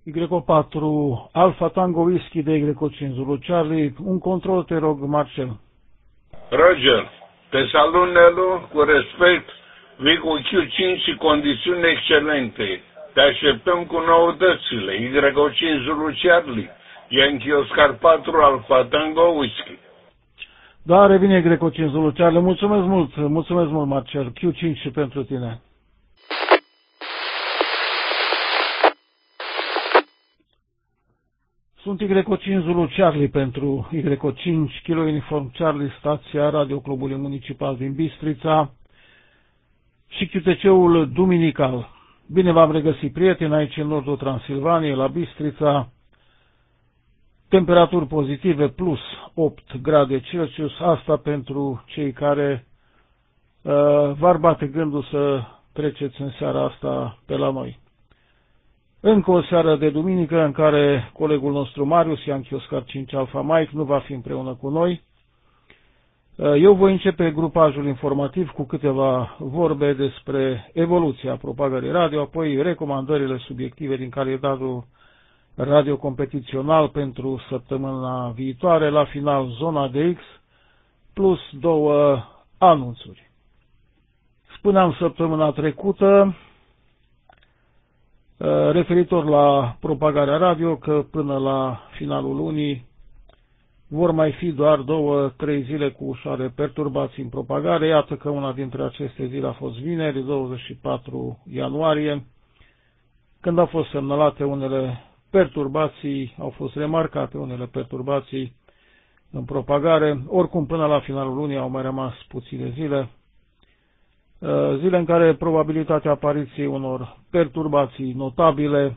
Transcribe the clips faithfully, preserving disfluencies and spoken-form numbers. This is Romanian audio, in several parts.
Y patru, Alfa Tango Whisky de Y cinci Zulu Charlie. Un control, te rog, Marcel. Roger, te salut, Nelu, cu respect, vii cu Q cinci și condiții excelente. Te așteptăm cu noutățile. Y cinci Zulu Charlie, Yankee Oscar patru, Alfa Tango Whisky. Da, revine Y cinci Zulu Charlie. Mulțumesc mult, mulțumesc mult, Marcel. Q cinci și pentru tine. Sunt Y cinci Zulu Charlie pentru Y cinci, Kilo Uniform Charlie, stația Radio Clubului Municipal din Bistrița și Q T C-ul Duminical. Bine v-am regăsit, prieteni, aici în nordul Transilvaniei, la Bistrița. Temperaturi pozitive plus opt grade Celsius, asta pentru cei care uh, v-ar bate gândul să treceți în seara asta pe la noi. Încă o seară de duminică în care colegul nostru Marius, Yankee Oscar cinci Alpha Mike, nu va fi împreună cu noi. Eu voi începe grupajul informativ cu câteva vorbe despre evoluția propagării radio, apoi recomandările subiective din calitatul radio competițional pentru săptămâna viitoare, la final zona de X, plus două anunțuri. Spuneam săptămâna trecută, referitor la propagarea radio, că până la finalul lunii vor mai fi doar două, trei zile cu ușoare perturbații în propagare. Iată că una dintre aceste zile a fost vineri, douăzeci și patru ianuarie, când au fost semnalate unele perturbații, au fost remarcate unele perturbații în propagare. Oricum, până la finalul lunii au mai rămas puține zile, zile în care probabilitatea apariției unor perturbații notabile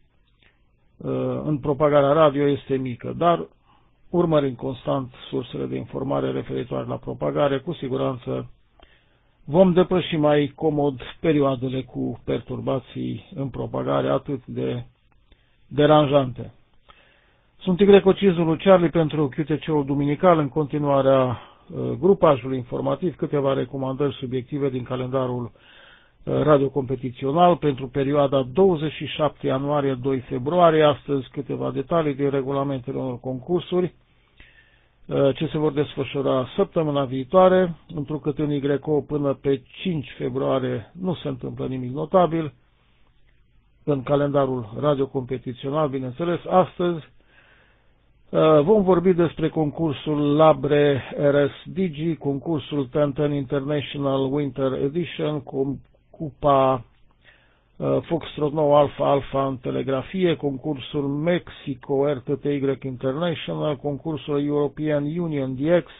în propagarea radio este mică, dar urmărind constant sursele de informare referitoare la propagare, cu siguranță vom depăși mai comod perioadele cu perturbații în propagare atât de deranjante. Sunt Y cinci Zulu Charlie pentru Q T C-ul Duminical, în continuarea grupajului informativ, câteva recomandări subiective din calendarul radio competițional pentru perioada douăzeci și șapte ianuarie - doi februarie. Astăzi câteva detalii din regulamentele unor concursuri ce se vor desfășura săptămâna viitoare, întrucât în Y până pe cinci februarie nu se întâmplă nimic notabil în calendarul radio competițional, bineînțeles. Astăzi vom vorbi despre concursul Labre R S Digi, concursul ten ten International Winter Edition, cupa Foxtrot nouă Alpha Alpha în telegrafie, concursul Mexico R T T Y International, concursul European Union D X,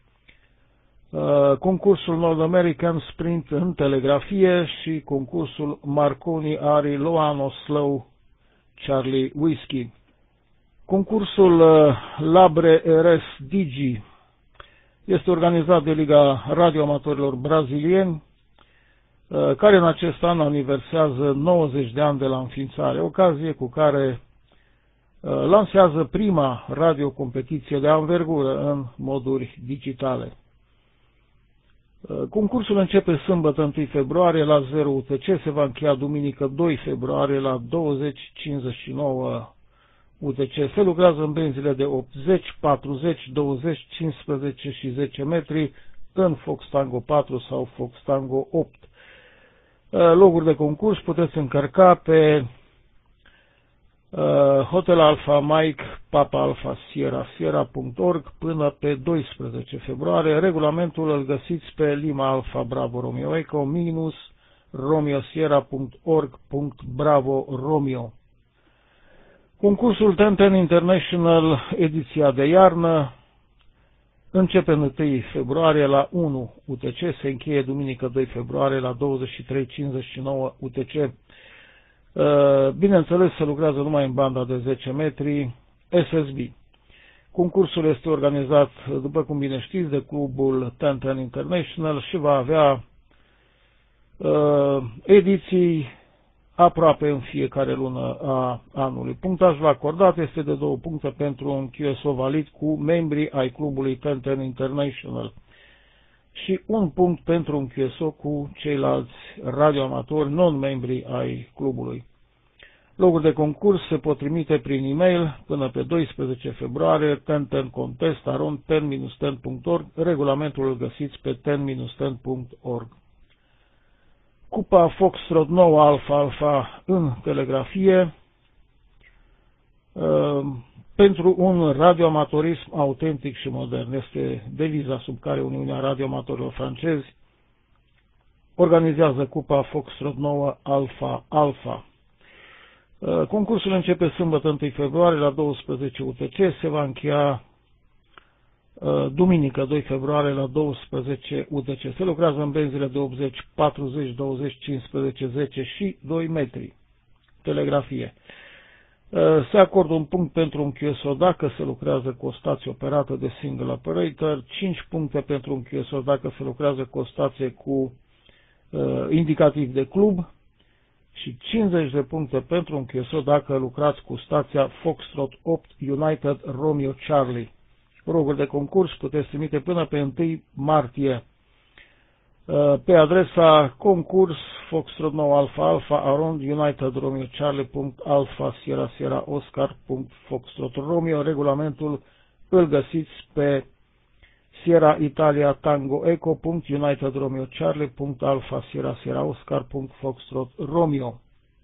concursul North American Sprint în telegrafie și concursul Marconi Ari Loano Slow Charlie Whisky. Concursul Labre R S Digi este organizat de Liga Radioamatorilor Brazilieni, care în acest an aniversează nouăzeci de ani de la înființare, ocazie cu care lansează prima radiocompetiție de anvergură în moduri digitale. Concursul începe sâmbătă întâi februarie la zero U T C, se va încheia duminică doi februarie la douăzeci cincizeci și nouă U T C. Se lucrează în benzile de optzeci, patruzeci, douăzeci, cincisprezece și zece metri în Fox Tango patru sau Fox Tango opt. Loguri de concurs puteți încărca pe Hotel Alpha Mike Papa Alpha Sierra Sierra punct org până pe doisprezece februarie. Regulamentul îl găsiți pe Lima Alpha Bravo Romeo Echo minus Romeo Sierra punct org punct bravo Romeo. Concursul ten ten International ediția de iarnă începe în întâi februarie la unu U T C, se încheie duminică doi februarie la douăzeci și trei cincizeci și nouă U T C. Bineînțeles, se lucrează numai în banda de zece metri S S B. Concursul este organizat, după cum bine știți, de clubul ten ten International și va avea uh, ediții aproape în fiecare lună a anului. Punctajul acordat este de două puncte pentru un Q S O valid cu membrii ai clubului ten ten International și un punct pentru un Q S O cu ceilalți radioamatori non-membri ai clubului. Loguri de concurs se pot trimite prin e-mail până pe doisprezece februarie, ten ten contest arond ten dash ten punct org. Regulamentul îl găsiți pe ten dash ten punct org. Cupa Foxtrot nouă Alfa Alfa în telegrafie. Pentru un radioamatorism autentic și modern. Este deviza sub care Uniunea Radioamatorilor Francezi organizează Cupa Foxtrot nouă Alfa Alfa. Concursul începe sâmbătă întâi februarie la douăsprezece U T C, se va încheia duminică doi februarie la douăsprezece U T C. Se lucrează în benzile de optzeci, patruzeci, douăzeci, cincisprezece, zece și doi metri. Telegrafie. Se acordă un punct pentru un Q S O dacă se lucrează cu o stație operată de single operator, cinci puncte pentru un Q S O dacă se lucrează cu o stație cu uh, indicativ de club și cincizeci de puncte pentru un Q S O dacă lucrați cu stația Foxtrot opt United Romeo Charlie. Roguri de concurs puteți trimite până pe întâi martie pe adresa concurs Foxtrot nouă Alfa Alfa arond United Romeo Charlie punct alfa Sierra Sierra Oscar punct Foxtrot Romeo. Regulamentul îl găsiți pe Sierra Italia Tango Eco punct United Romeo Charlie punct alfa Sierra Sierra Oscar punct Foxtrot Romeo.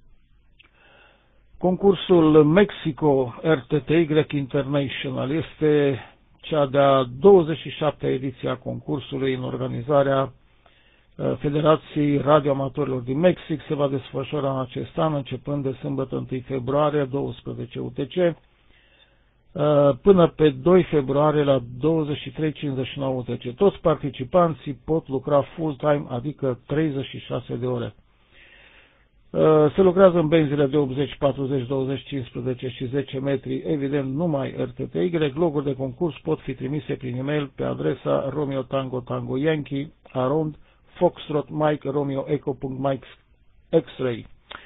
Concursul Mexico R T T Y International este cea de-a douăzeci și șaptea ediție a concursului în organizarea Federației Radioamatorilor din Mexic. Se va desfășura în acest an, începând de sâmbătă întâi februarie, douăsprezece U T C, până pe doi februarie la douăzeci și trei cincizeci și nouă U T C. Toți participanții pot lucra full-time, adică treizeci și șase de ore. Se lucrează în benzile de optzeci, patruzeci, douăzeci, cincisprezece și zece metri, evident numai R T T Y. Loguri de concurs pot fi trimise prin e-mail pe adresa Romeo Tango Tango Yankee arond Foxtrot Mike Romeo Eco punct Mike X-Ray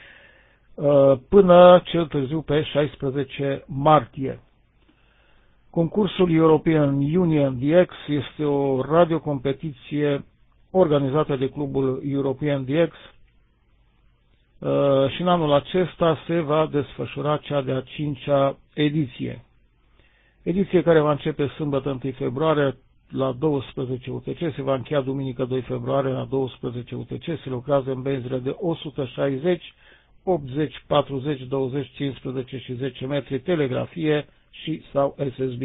până cel târziu pe șaisprezece martie. Concursul European Union D X este o radiocompetiție organizată de clubul European D X și în anul acesta se va desfășura cea de-a cincea ediție. Ediție care va începe sâmbătă întâi februarie la douăsprezece U T C, se va încheia duminică doi februarie la douăsprezece U T C, se lucrează în benzile de o sută șaizeci, optzeci, patruzeci, douăzeci, cincisprezece și zece metri, telegrafie și sau S S B.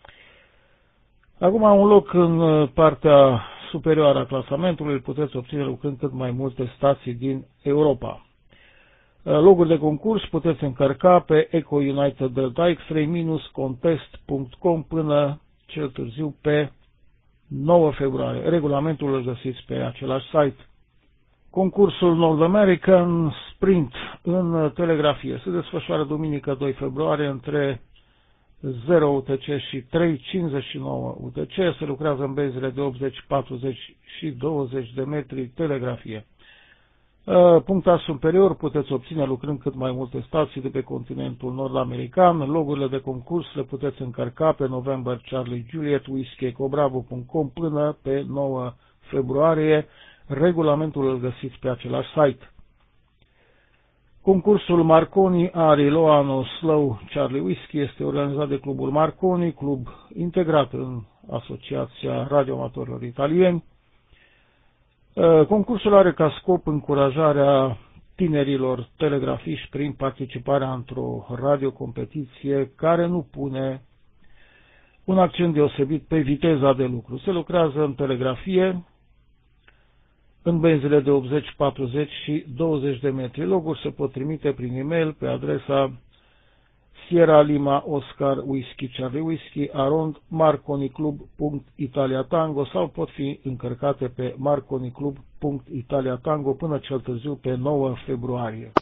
Acum un loc în partea superioară a clasamentului îl puteți obține lucrând cât mai multe stații din Europa. Loguri de concurs puteți încărca pe Eco United Delta X-Ray contest punct com până cel târziu pe nouă februarie. Regulamentul îl găsiți pe același site. Concursul North American Sprint în telegrafie se desfășoară duminică doi februarie între zero U T C și trei cincizeci și nouă U T C. Se lucrează în benzile de optzeci, patruzeci și douăzeci de metri, telegrafie. Punctaj superior puteți obține lucrând cât mai multe stații de pe continentul nord-american. Logurile de concurs le puteți încărca pe November Charlie Juliet Whiskey Eco Bravo punct com până pe nouă februarie. Regulamentul îl găsiți pe același site. Concursul Marconi Ari Loano Slow Charlie Whiskey este organizat de clubul Marconi, club integrat în Asociația Radioamatorilor Italieni. Concursul are ca scop încurajarea tinerilor telegrafiști prin participarea într-o radiocompetiție care nu pune un accent deosebit pe viteza de lucru. Se lucrează în telegrafie, în benzile de optzeci, patruzeci și douăzeci de metri. Loguri se pot trimite prin e-mail pe adresa Sierra Lima Oscar Whisky Charlie Whisky arond marconiclub punct italia tango sau pot fi încărcate pe marconiclub punct italia tango până cel târziu pe nouă februarie.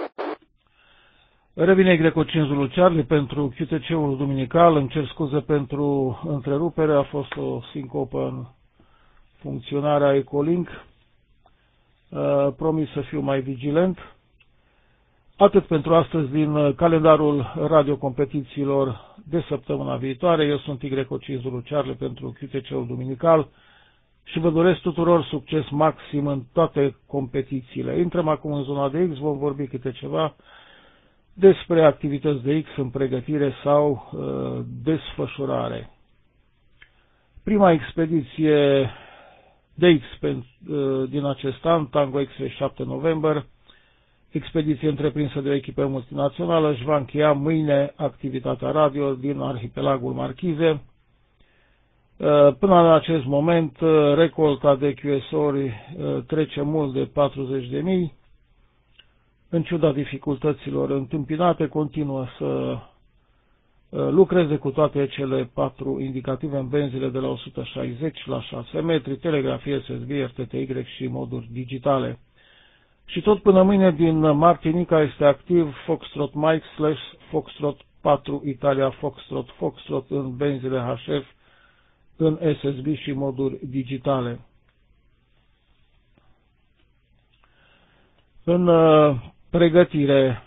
Revine Greco cinci Zulu Charlie pentru Q T C-ul duminical. Îmi cer scuze pentru întrerupere, a fost o sincopă în funcționarea Ecolink. Uh, promis să fiu mai vigilent. Atât pentru astăzi din calendarul radiocompetițiilor de săptămâna viitoare. Eu sunt Greco cinci Zulu Charlie pentru Q T C-ul duminical și vă doresc tuturor succes maxim în toate competițiile. Intrăm acum în zona de X, vom vorbi câte ceva despre activități de X în pregătire sau uh, desfășurare. Prima expediție de X pe, uh, din acest an, Tango X-Ray șapte noiembrie, expediție întreprinsă de o echipă multinațională, își va încheia mâine activitatea radio din arhipelagul Marchize. Până în acest moment, recolta de Q S O-uri trece mult de patruzeci de mii. În ciuda dificultăților întâmpinate, continuă să lucreze cu toate cele patru indicative în benzile de la o sută șaizeci la șase metri, telegrafie S S B, R T T Y și moduri digitale. Și tot până mâine din Martinica este activ Foxtrot Mike slash Foxtrot patru Italia Foxtrot Foxtrot în benzile H F, în S S B și moduri digitale. În uh, pregătire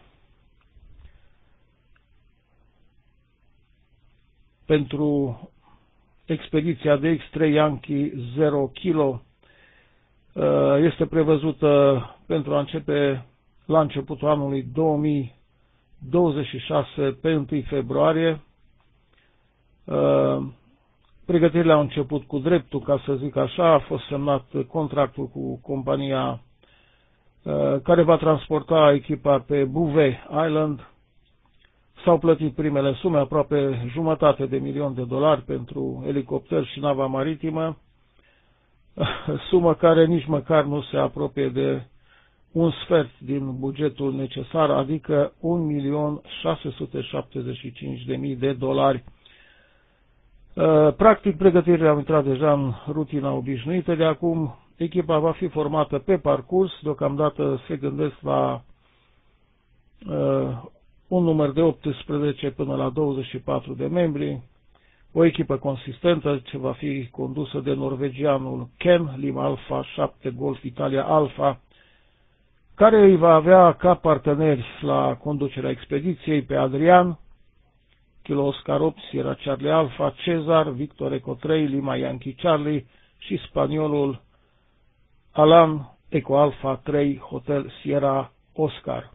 pentru expediția D X trei Yankee zero kilo uh, este prevăzută pentru a începe la începutul anului două mii douăzeci și șase, pe întâi februarie. Uh, Pregătirile au început cu dreptul, ca să zic așa, a fost semnat contractul cu compania uh, care va transporta echipa pe Bouvet Island. S-au plătit primele sume, aproape jumătate de milion de dolari pentru elicopter și nava maritimă, sumă care nici măcar nu se apropie de un sfert din bugetul necesar, adică un milion șase sute șaptezeci și cinci de mii de dolari. Practic, pregătirile au intrat deja în rutina obișnuită de acum. Echipa va fi formată pe parcurs. Deocamdată se gândesc la uh, un număr de optsprezece până la douăzeci și patru de membri. O echipă consistentă ce va fi condusă de norvegianul Ken Lima Alpha șapte Golf Italia Alpha, care îi va avea ca parteneri la conducerea expediției pe Adrian, Kilo Oscar opt, Sierra Charlie Alpha, Cezar, Victor Eco trei, Lima Yankee Charlie și spaniolul Alan Eco Alpha trei, Hotel Sierra Oscar.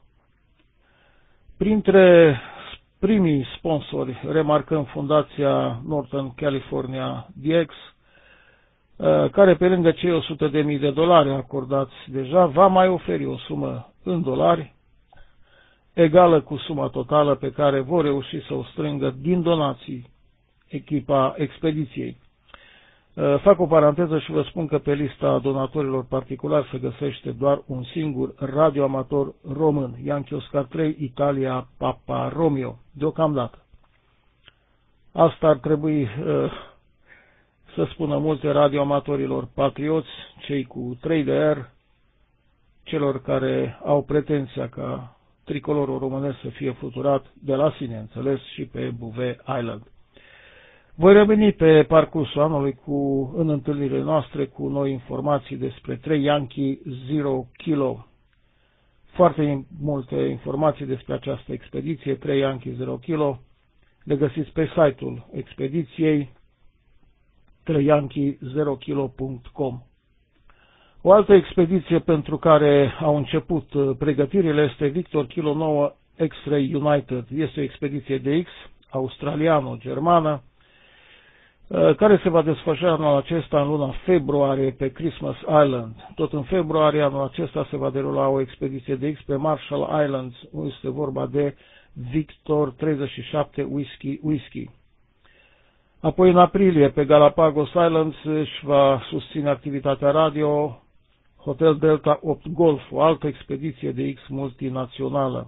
Printre primii sponsori remarcăm Fundația Northern California D X, care pe lângă cei o sută de mii de dolari acordați deja, va mai oferi o sumă în dolari egală cu suma totală pe care vor reuși să o strângă din donații echipa expediției. Fac o paranteză și vă spun că pe lista donatorilor particulari se găsește doar un singur radioamator român, Yankee Oscar trei Italia Papa Romeo, deocamdată. Asta ar trebui uh, să spună multe radioamatorilor patrioți, cei cu trei D R, celor care au pretenția ca tricolorul românesc să fie fluturat de la sine, înțeles, și pe Bouvet Island. Voi reveni pe parcursul anului cu, în întâlnirile noastre cu noi informații despre trei Yankee zero kilo. Foarte multe informații despre această expediție, trei Yankee zero kilo, le găsiți pe site-ul expediției trei yankee zero kilo punct com. O altă expediție pentru care au început pregătirile este Victor Kilo nouă X-Ray United. Este o expediție de X, australiano-germană, care se va desfășura anul acesta în luna februarie pe Christmas Island. Tot în februarie anul acesta se va derula o expediție de X pe Marshall Islands, unde este vorba de Victor treizeci și șapte Whiskey Whiskey. Apoi în aprilie pe Galapagos Islands își va susține activitatea radio Hotel Delta opt Golf, o altă expediție de X multinațională.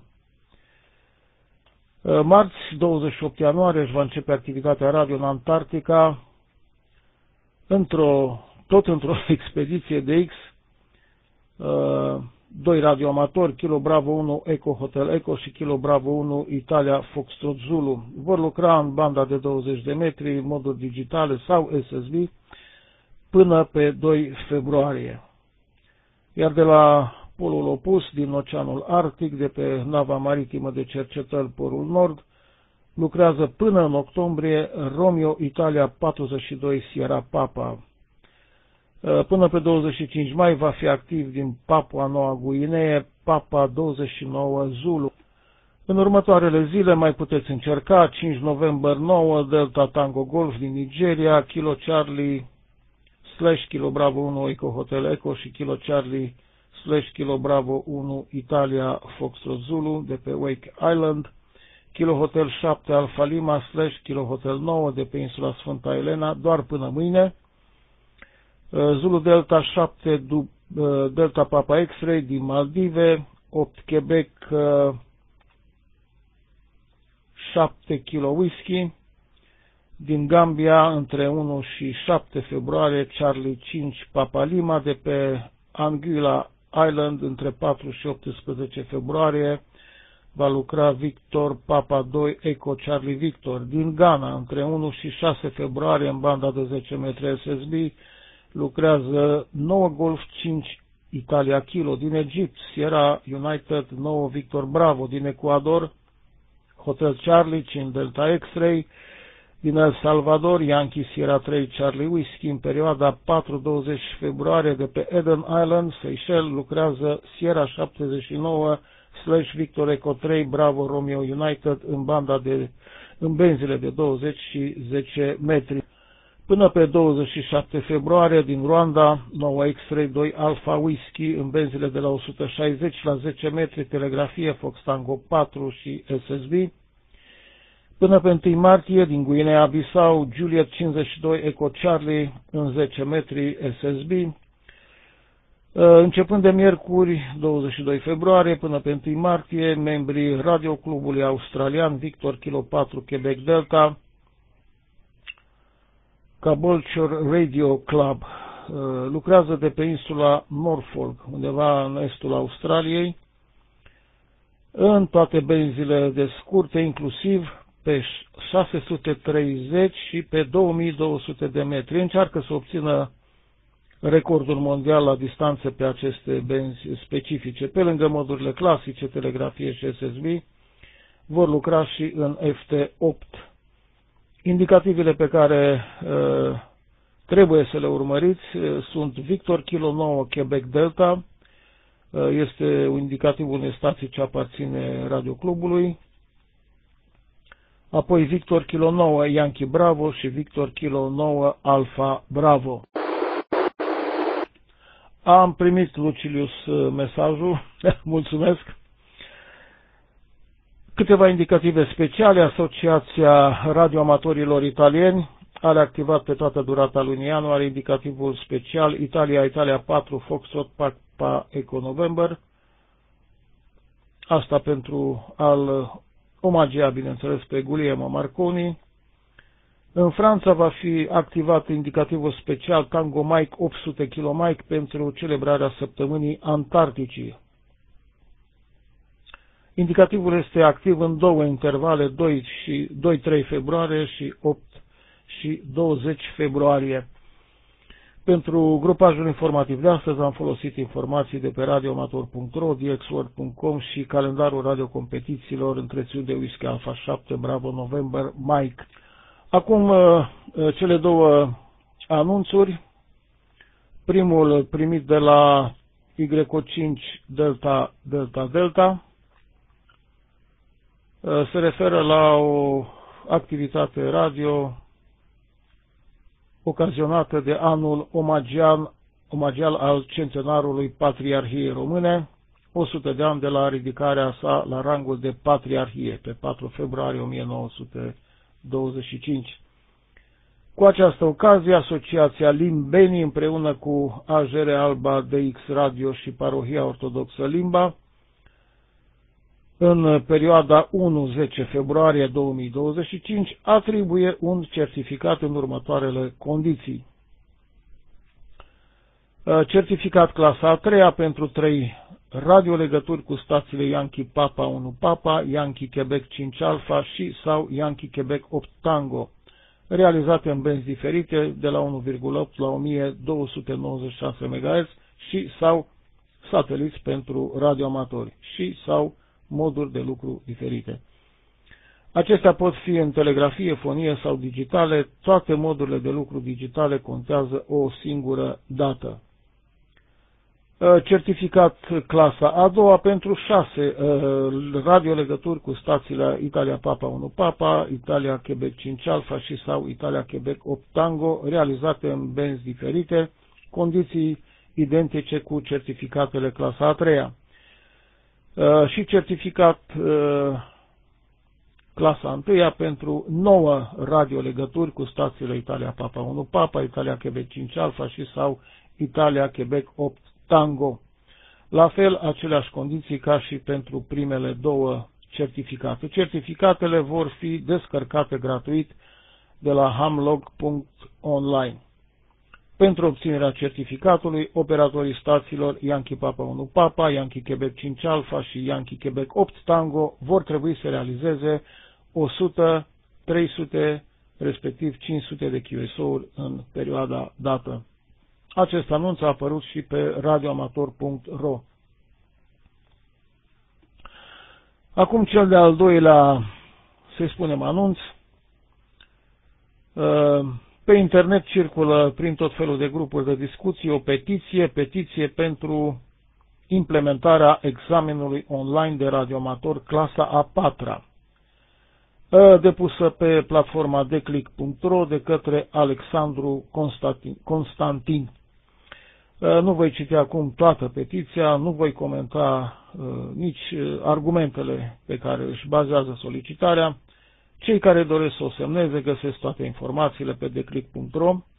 Marți, douăzeci și opt ianuarie, își va începe activitatea radio în Antarctica, într-o, tot într-o expediție de X, doi radioamatori, Kilo Bravo unu Eco Hotel Eco și Kilo Bravo unu Italia Foxtrot Zulu. Vor lucra în banda de douăzeci de metri, moduri digitale sau S S B, până pe doi februarie. Iar de la polul opus, din Oceanul Arctic, de pe nava maritimă de cercetări Polul Nord, lucrează până în octombrie Romeo Italia patruzeci și doi Sierra Papa. Până pe douăzeci și cinci mai va fi activ din Papua Noua Guinee Papa douăzeci și nouă Zulu. În următoarele zile mai puteți încerca cinci noiembrie nouă, Delta Tango Golf din Nigeria, Kilo Charlie slash Kilo Bravo unu Eco Hotel Eco și Kilo Charlie slash Kilo Bravo unu Italia Foxtrot Zulu de pe Wake Island, Kilo Hotel șapte Alfa Lima slash Kilo Hotel nouă de pe insula Sfânta Elena, doar până mâine, Zulu Delta șapte Delta Papa X-Ray din Maldive, opt Quebec șapte Kilo Whisky, din Gambia între unu și șapte februarie, Charlie cinci Papa Lima de pe Anguilla Island între patru și optsprezece februarie, va lucra Victor Papa doi Eco Charlie Victor. Din Ghana între unu și șase februarie în banda de zece metri S S B lucrează nouă Golf cinci Italia Kilo. Din Egipt, Sierra United nouă Victor Bravo. Din Ecuador, Hotel Charlie cinci Delta X-Ray. Din El Salvador, Yankee Sierra trei Charlie Whisky. În perioada patru douăzeci februarie de pe Eden Island, Seychelles, lucrează Sierra șaptezeci și nouă slash Victor Eco trei Bravo Romeo United în banda de în benzile de douăzeci și zece metri. Până pe douăzeci și șapte februarie din Rwanda, nouă X-Ray doi Alpha Whisky în benzile de la o sută șaizeci la zece metri, telegrafie Fox Tango patru și S S B. Până pe întâi martie, din Guinea-Bissau, Juliet cincizeci și doi Eco Charlie în zece metri S S B. Începând de miercuri, douăzeci și doi februarie, până pe întâi martie, membrii radioclubului australian Victor Kilo patru Quebec Delta, Caboolture Radio Club, lucrează de pe insula Norfolk, undeva în estul Australiei, în toate benzile de scurte, inclusiv pe șase sute treizeci și pe două mii două sute de metri. Încearcă să obțină recordul mondial la distanțe pe aceste benzi specifice. Pe lângă modurile clasice, telegrafie și S S B, vor lucra și în F T opt. Indicativele pe care uh, trebuie să le urmăriți uh, sunt Victor Kilo nouă Quebec Delta, uh, este un indicativ unei stații ce aparține radioclubului, apoi Victor Kilo nouă Yankee Bravo și Victor Kilo nouă Alpha Bravo. Am primit, Lucilius, mesajul, mulțumesc. Câteva indicative speciale. Asociația Radioamatorilor Italieni are activat pe toată durata lunii ianuarie indicativul special Italia Italia patru Foxtrot Papa Eco November. Asta pentru a-l omagia, bineînțeles, pe Guglielmo Marconi. În Franța va fi activat indicativul special Tango Mike opt sute Kilo Mike pentru celebrarea săptămânii Antarcticii. Indicativul este activ în două intervale, doi trei februarie și opt și douăzeci februarie. Pentru grupajul informativ de astăzi am folosit informații de pe radioamator punct ro, d x world punct com și calendarul radiocompetițiilor întreținut de Whisky Alpha șapte Bravo November Mike. Acum cele două anunțuri. Primul primit de la Y O cinci Delta Delta Delta se referă la o activitate radio ocazionată de anul omagial, omagial al centenarului Patriarhiei Române, o sută de ani de la ridicarea sa la rangul de Patriarhie, pe patru februarie o mie nouă sute douăzeci și cinci. Cu această ocazie, Asociația Limbeni împreună cu A J R Alba D X Radio și Parohia Ortodoxă Limba, în perioada unu zece februarie două mii douăzeci și cinci, atribuie un certificat în următoarele condiții. Certificat clasa a treia pentru trei radiolegături cu stațiile Yankee Papa unu Papa, Yankee Quebec cinci Alpha și sau Yankee Quebec opt Tango, realizate în benzi diferite de la unu virgulă opt la o mie două sute nouăzeci și șase megahertz și sau sateliți pentru radioamatori și sau moduri de lucru diferite. Acestea pot fi în telegrafie, fonie sau digitale. Toate modurile de lucru digitale contează o singură dată. certificat clasa a doua pentru șase radiolegături cu stațiile Italia Papa unu Papa, Italia Quebec cinci Alfa și sau Italia Quebec opt Tango, realizate în benzi diferite, condiții identice cu certificatele clasa a treia. Și certificat clasa a întâia pentru nouă radiolegături cu stațiile Italia Papa unu Papa, Italia Quebec cinci Alfa și sau Italia Quebec opt Tango. La fel, aceleași condiții ca și pentru primele două certificate. Certificatele vor fi descărcate gratuit de la hamlog punct online. Pentru obținerea certificatului, operatorii stațiilor Yankee Papa unu Papa, Yankee Quebec cinci Alfa și Yankee Quebec opt Tango vor trebui să realizeze o sută, trei sute, respectiv cinci sute de Q S O-uri în perioada dată. Acest anunț a apărut și pe radioamator punct ro. Acum cel de-al doilea, să-i spunem, anunț. Pe internet circulă prin tot felul de grupuri de discuții o petiție, petiție pentru implementarea examenului online de radioamator clasa a patra, depusă pe platforma declic punct ro de către Alexandru Constantin. Constantin. Nu voi citi acum toată petiția, nu voi comenta uh, nici argumentele pe care își bazează solicitarea. Cei care doresc să o semneze găsesc toate informațiile pe declic punct ro, uh,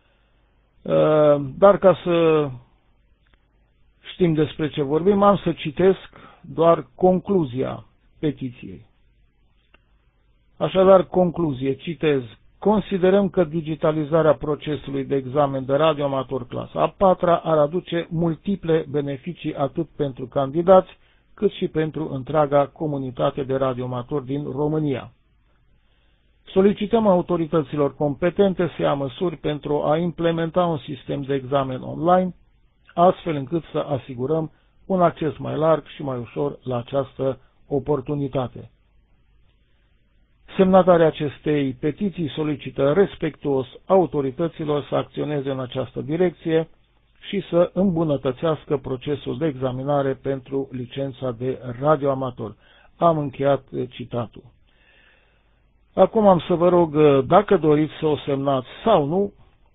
dar ca să știm despre ce vorbim, am să citesc doar concluzia petiției. Așadar, concluzie, citez. Considerăm că digitalizarea procesului de examen de radioamator clasa a patra ar aduce multiple beneficii atât pentru candidați, cât și pentru întreaga comunitate de radioamatori din România. Solicităm autorităților competente să ia măsuri pentru a implementa un sistem de examen online, astfel încât să asigurăm un acces mai larg și mai ușor la această oportunitate. Semnatarii acestei petiții solicită respectuos autorităților să acționeze în această direcție și să îmbunătățească procesul de examinare pentru licența de radioamator. Am încheiat citatul. Acum am să vă rog, dacă doriți să o semnați sau nu,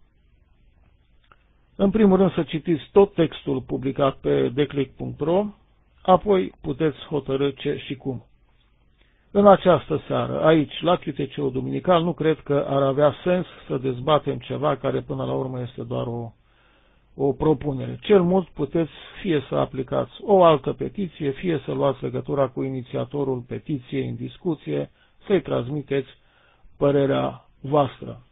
în primul rând să citiți tot textul publicat pe declic punct ro, apoi puteți hotărî ce și cum. În această seară, aici, la Q T C-ul Duminical, nu cred că ar avea sens să dezbatem ceva care până la urmă este doar o, o propunere. Cel mult puteți fie să aplicați o altă petiție, fie să luați legătura cu inițiatorul petiției în discuție, să-i transmiteți părerea voastră.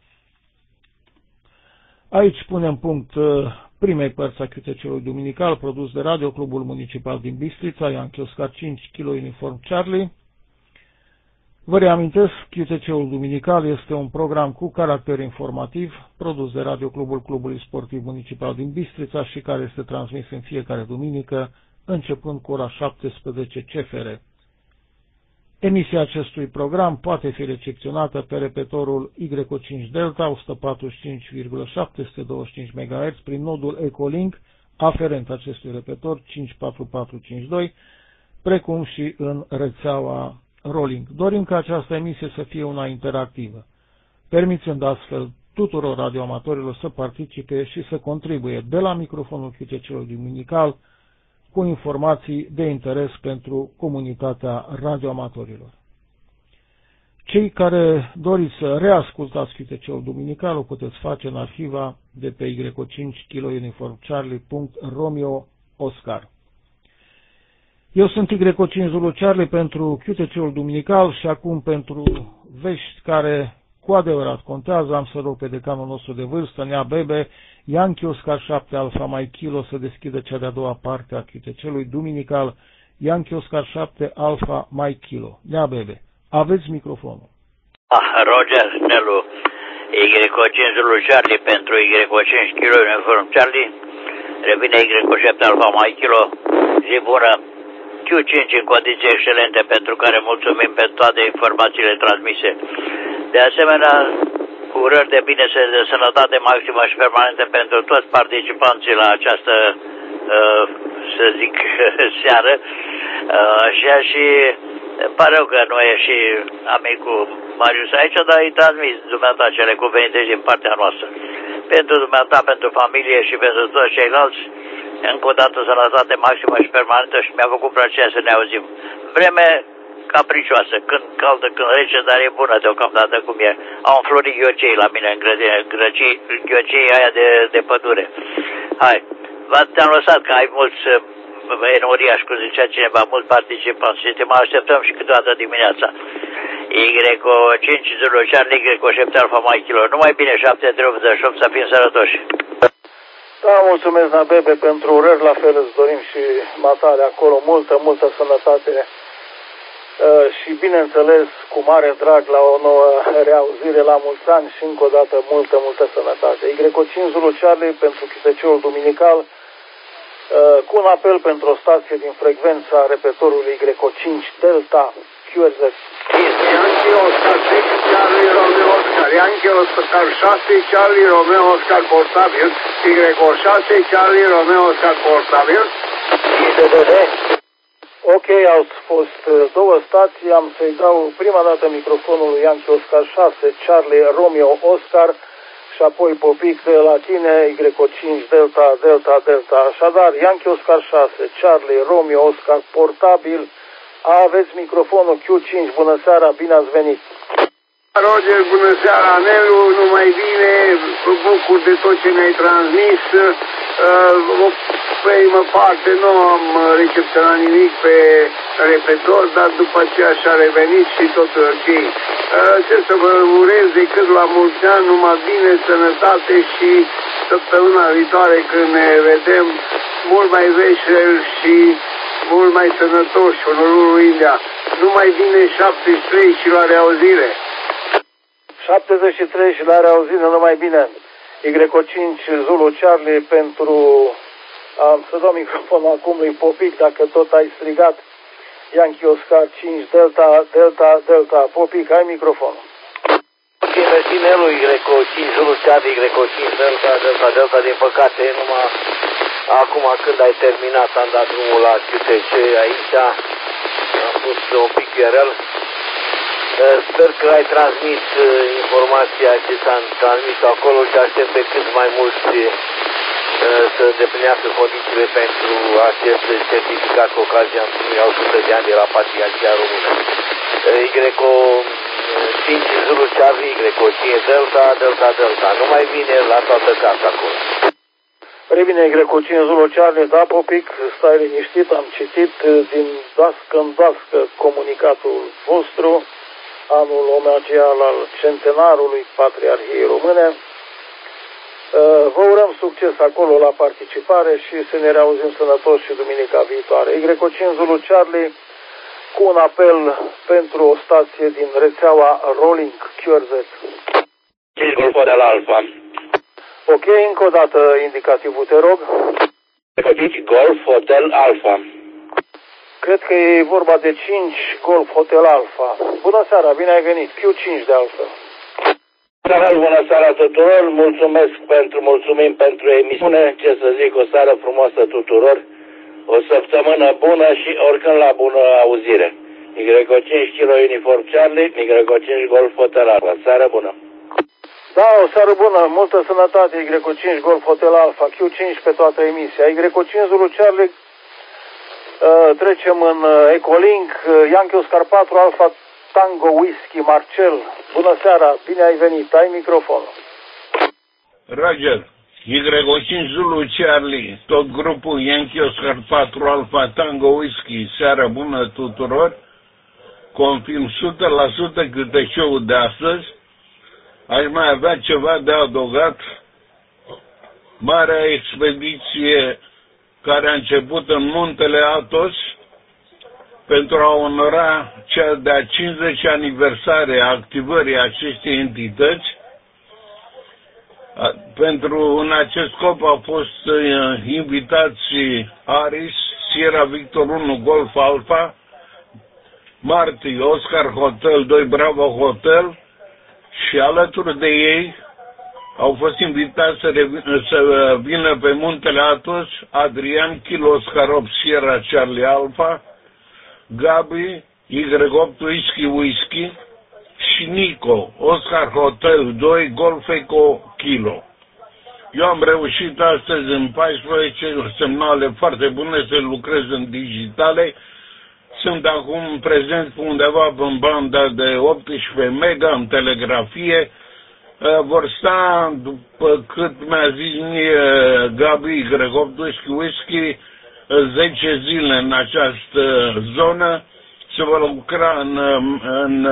Aici punem punct primei părți a Q T C-ului Duminical, produs de Radio Clubul Municipal din Bistrița, Yankee Oscar cinci Kilo Uniform Charlie. Vă reamintesc, Q T C-ul Duminical este un program cu caracter informativ, produs de Radio Clubul Clubului Sportiv Municipal din Bistrița și care este transmis în fiecare duminică, începând cu ora șaptesprezece C F R. Emisia acestui program poate fi recepționată pe repetorul Y cinci Delta o sută patruzeci și cinci virgulă șapte douăzeci și cinci MHz prin nodul Echolink aferent acestui repetor cinci patru patru cinci doi, precum și în rețeaua Rolling. Dorim ca această emisie să fie una interactivă, permițând astfel tuturor radioamatorilor să participe și să contribuie de la microfonul Q T C-ului Duminical cu informații de interes pentru comunitatea radioamatorilor. Cei care doriți să reascultați Q T C-ul Duminical o puteți face în arhiva de pe Y cinci Kilo Uniform Charlie punct Romeo Oscar. Eu sunt Y cinci Zulu Charlie pentru Q T C-ul Duminical și acum pentru vești care cu adevărat contează, am să rog pe decanul nostru de vârstă, Nea Bebe, Yankee Oscar șapte Alfa Mike Kilo să deschidă cea de-a doua parte a Q T C-ului Duminical, Yankee Oscar șapte Alfa Mike Kilo. Nea Bebe, aveți microfonul. Ah, Roger, Nelu, Y cinci Zulu Charlie pentru Y cinci Kilo Uniform Charlie, revine Y șapte Alfa Mike Kilo, zi bună, Q cinci în condiții excelente, pentru care mulțumim pentru toate informațiile transmise. De asemenea, urări de bine, de sănătate maximă și permanentă pentru toți participanții la această uh, să zic, seară. Uh, așa și pare rău că nu e și amicul Marius aici, dar îi transmis dumneata cele cuvenite din partea noastră. Pentru dumneata, pentru familie și pentru toți ceilalți, încă o dată sănătate maximă și permanentă și mi-a făcut plăcere să ne auzim. Vreme capricioasă, când caldă, când rece, dar e bună deocamdată cum e. Au înflorit ghiocei la mine în grădină, ghiocei aia de, de pădure. Hai, te-am lăsat că ai mulți enoriași, cum zicea cineva, mult participanți și te mai așteptăm și câteodată dimineața. Y cinci Zulu Charlie, Y șapte Alfa Mike Kilo. Numai bine, șapte trei optzeci și opt, să fim sănătoși. Da, mulțumesc, Nabebe, pentru urări, la fel îți dorim și matale acolo, multă, multă sănătate uh, și, bineînțeles, cu mare drag la o nouă reauzire la mulți ani și, încă o dată, multă, multă sănătate. Y cinci Zulu Charlie pentru chiteceul duminical, uh, cu un apel pentru o stație din frecvența repetorului Y cinci Delta Q R Z. Yankee Oscar șase, Charlie Romeo Oscar, Yankee Oscar șase, Charlie Romeo Oscar portabil, Y șase, Charlie Romeo Oscar portabil. Ok, au fost două stații, am să-i dau prima dată microfonul lui Yankee Oscar șase, Charlie Romeo Oscar și apoi Popic de la tine, Y cinci Delta Delta Delta. Așadar, Yankee Oscar șase, Charlie Romeo Oscar portabil. Aveți microfonul Q cinci, bună seara, bine ați venit. Roger, bună seara, Nelu, numai bine, mă bucur de tot ce ne-ai transmis. Uh, o primă parte nu am recepționat nimic pe repetor, dar după aceea și-a revenit și tot ok. Uh, ce să vă urez decât la mulți ani, numai bine, sănătate și săptămâna viitoare când ne vedem mult mai veșel și mult mai sănătoși, onorul India. Numai bine, șaptezeci și trei și la reauzire. șaptezeci și trei și la reauzire, numai bine. Y cinci Zulu Charlie pentru... Am să dau microfonul acum lui Popic, dacă tot ai strigat. Yankee Oscar cinci Delta Delta Delta. Popic, ai microfonul. Ok, mersi Nelu, Y cinci Zulu Charlie, Y cinci Delta Delta Delta. Din păcate, numai acum când ai terminat am dat drumul la Q T C aici. Am pus un pic I R L. Sper că ai transmis informația ce s-a transmis acolo și aștept pe cât mai mulți să îndeplinească condițiile pentru acest certificat cu ocazia împlinirii o sută de ani de la Patriarhia Română. Y cinci Zulu Charlie, Y cinci Delta, Delta, Delta. Numai bine la toată casa acolo. Revine Y cinci Zulu Charlie, da, Popic, stai liniștit, am citit din dască în dască comunicatul vostru, anul omagial al centenarului Patriarhiei Române. Vă urăm succes acolo la participare și să ne reauzim sănătoși și duminica viitoare. Y cinci Zulu Charlie cu un apel pentru o stație din rețeaua Rolling Q R Z. Golf Hotel Alpha. Ok, încă o dată indicativul, te rog. Golf Hotel Alpha. Cred că e vorba de cinci Golf Hotel Alpha. Bună seara, bine ai venit. Q cinci de altfel. Bună seara tuturor, mulțumesc pentru, mulțumim pentru emisiune, ce să zic, o seară frumoasă tuturor, o săptămână bună și oricând la bună auzire. Y cinci Kilo Uniform Charlie, Y cinci Golf Hotel Alpha, seară bună. Da, o seară bună, multă sănătate, Y cinci Golf Hotel Alpha, Q cinci pe toată emisia. Y cinci Zulu Charlie, uh, trecem în uh, Ecolink, uh, Yankee Oscar patru Alpha Tango Whisky Marcel. Bună seara, bine ai venit, ai microfonul. Roger, Y cinci Zulu Charlie, tot grupul Yankee Oscar patru Alpha Tango Whisky, seara bună tuturor. Confirm o sută la sută câte show-ul de astăzi. Aș mai avea ceva de adăugat. Marea expediție care a început în Muntele Athos pentru a onora cea de-a cincizecea aniversare a activării acestei entități. Pentru în acest scop au fost invitați Aris, Sierra Victor unu Golf Alpha, Marty, Oscar Hotel doi Bravo Hotel și alături de ei Au fost invitați să, să vină pe Muntele Athos Adrian Kilo Oscar opt Sierra Charlie Alpha, Gabi Y opt Whisky Whisky și Nico Oscar Hotel doi Golf Eco Kilo. Eu am reușit astăzi în paisprezece semnale foarte bune să lucrez în digitale. Sunt acum prezent pe undeva în banda de optsprezece mega în telegrafie. Vor sta, după cât mi-a zis mie Gabi Y opt Whisky Whisky, zece zile în această zonă. Se va lucra în, în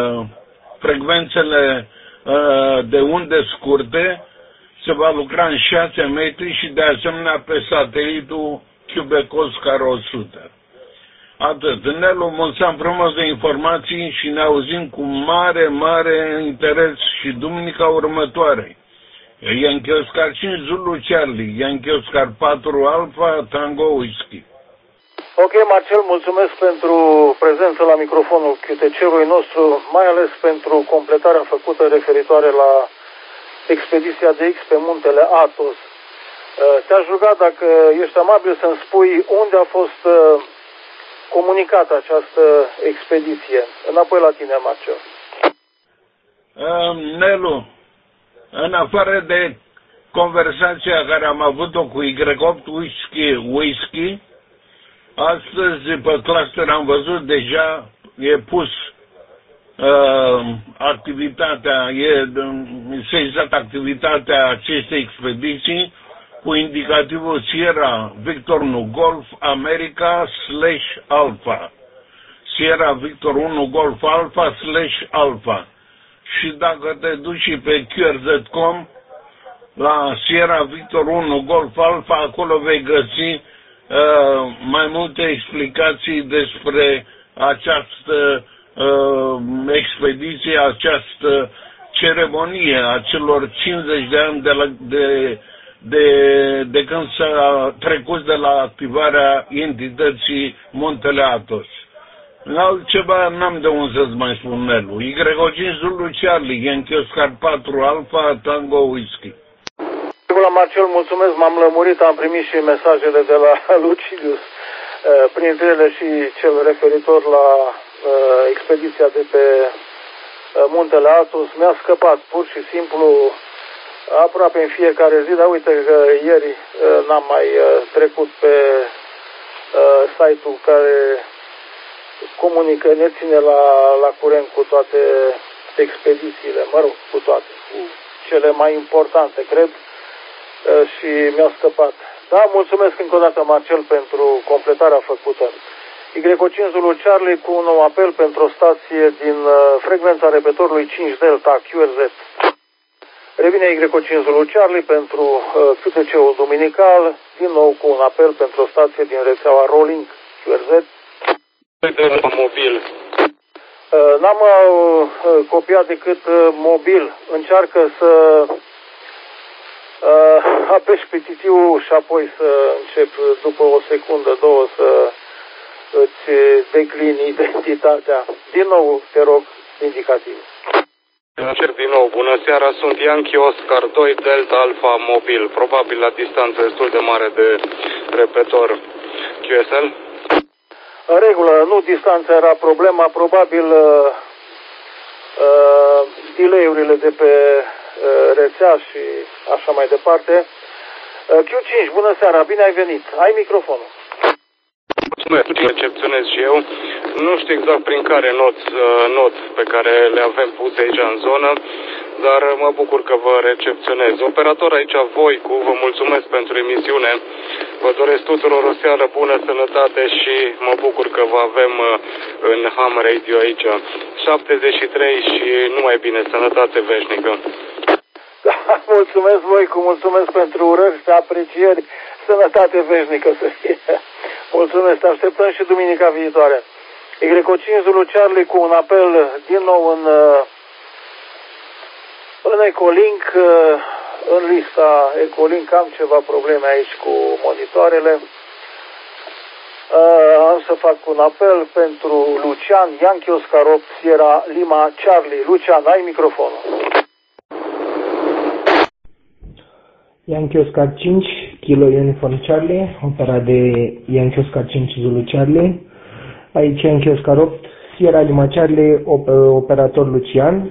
frecvențele de unde scurte, se va lucra în șase metri și de asemenea pe satelitul Quebec Oscar o sută. Atât. Nelu, mulțumim frumos de informații și ne auzim cu mare, mare interes și duminica următoare. Yankee Oscar cinci Zulu Charlie, Yankee Oscar patru Alpha Tango Whisky. Ok, Marcel, mulțumesc pentru prezență la microfonul Q T C-ului nostru, mai ales pentru completarea făcută referitoare la expediția D X pe Muntele Athos. Te-aș ruga, dacă ești amabil, să-mi spui unde a fost comunicată această expediție. Înapoi la tine, Marcel. Um, Nelu, în afară de conversația care am avut-o cu Y opt Whisky Whisky, astăzi pe cluster am văzut deja, e pus uh, activitatea, e sezat activitatea acestei expediții cu indicativul Sierra Victor unu Golf America slash Alpha. Sierra Victor unu Golf Alpha slash Alpha. Și dacă te duci pe Q R Z punct com la Sierra Victor unu Golf Alpha, acolo vei găsi uh, mai multe explicații despre această uh, expediție, această ceremonie a celor cincizeci de ani de, la, de, de, de când s-a trecut de la activarea entității Muntele Athos. Altceva n-am de unde să-ți mai spun, Nelu. Y cinci Zulu Charlie, Yankee Oscar patru Alpha Tango Whisky. La Marcel, mulțumesc, m-am lămurit, am primit și mesajele de la Lucidius, printre ele și cel referitor la uh, expediția de pe uh, Muntele Athos. Mi-a scăpat pur și simplu aproape în fiecare zi, dar uite că ieri uh, n-am mai uh, trecut pe uh, site-ul care comunică, ne ține la, la curent cu toate expedițiile, mă rog, cu toate, cu cele mai importante, cred, și mi-a scăpat. Da, mulțumesc încă o dată, Marcel, pentru completarea făcută. Y cinci Zulu Charlie cu un nou apel pentru o stație din frecvența repettorului cinci Delta Q R Z. Revine Y cinci Zulu Charlie pentru Q T C-ul duminical, din nou cu un apel pentru o stație din rețeaua Rolling Q R Z. Mobil. N-am uh, copiat decât uh, mobil. Încearcă să uh, apeși pe titiul și apoi să încep după o secundă, două să îți declini identitatea. Din nou, te rog, indicativ. Încerc din nou. Bună seara, sunt Yankee Oscar doi Delta Alpha Mobil, probabil la distanță destul de mare de repetor Q S L. În regulă, nu distanța era problema, probabil uh, uh, delay-urile de pe uh, rețea și așa mai departe. Uh, Q cinci, bună seara, bine ai venit. Ai microfonul. Mulțumesc, recepționez și eu. Nu știu exact prin care not, uh, not pe care le avem puse aici în zonă, dar mă bucur că vă recepționez. Operator aici Voicu, vă mulțumesc pentru emisiune. Vă doresc tuturor o seară bună, sănătate și mă bucur că vă avem în Ham Radio aici. șaptezeci și trei și numai bine, sănătate veșnică. Da, mulțumesc Voicu, mulțumesc pentru urări și aprecieri, sănătate veșnică să fie. Mulțumesc, te așteptăm și duminica viitoare. Y cinci Zulu Charlie cu un apel din nou în, în Ecolink, în lista Ecolink. Am ceva probleme aici cu monitoarele. Am să fac un apel pentru Lucian, Yankee Oscar opt Sierra Lima Charlie. Lucian, ai microfonul. Yankee Oscar cinci, Kilo Uniform Charlie, operat de Yankee Oscar cinci Zulu Charlie. Aici Yankee Oscar opt, Sierra Lima Charlie, op operator Lucian.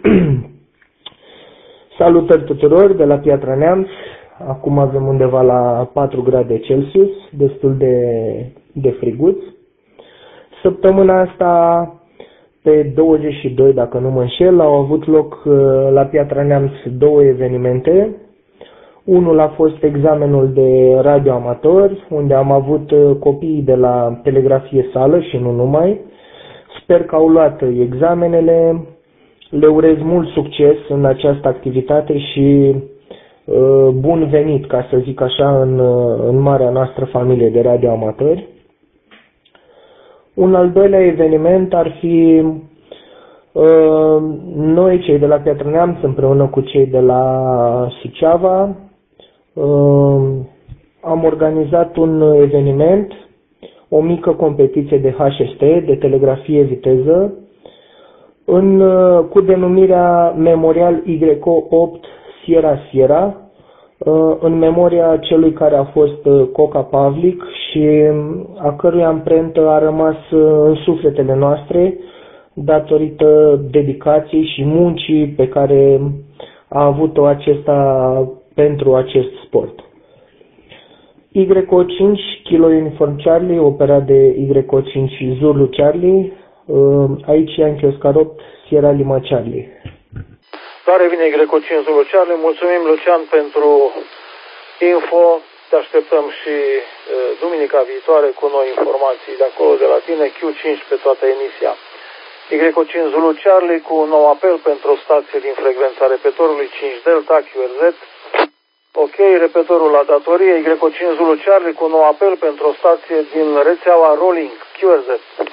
Salutări tuturor de la Piatra Neamț. Acum avem undeva la patru grade Celsius, destul de, de friguț. Săptămâna asta, pe douăzeci și doi, dacă nu mă înșel, au avut loc la Piatra Neamț două evenimente. Unul a fost examenul de radioamatori, unde am avut copiii de la Telegrafie Sală și nu numai. Sper că au luat examenele. Le urez mult succes în această activitate și uh, bun venit, ca să zic așa, în, în marea noastră familie de radioamatori. Un al doilea eveniment ar fi uh, noi, cei de la Piatra Neamț, împreună cu cei de la Suceava, uh, am organizat un eveniment, o mică competiție de H S T, de telegrafie viteză, în, cu denumirea Memorial Y opt Sierra Sierra, în memoria celui care a fost Coca Pavlik și a cărui amprentă a rămas în sufletele noastre datorită dedicației și muncii pe care a avut-o acesta pentru acest sport. Y O cinci Kilo Uniform Charlie, operat de Y O cinci Zulu Charlie. Aici Yankee Oscar opt, Sierra Lima Charlie. Da, revine Y O cinci Zulu Charlie. Mulțumim, Lucian, pentru info. Te așteptăm și e, duminica viitoare cu noi informații de acolo de la tine. Q cinci pe toată emisia. Y O cinci Zulu Charlie cu un nou apel pentru o stație din frecvența repetorului cinci Delta Q R Z. Ok, repetorul la datorie. Y O cinci Zulu Charlie cu un nou apel pentru o stație din rețeaua Rolling Q R Z.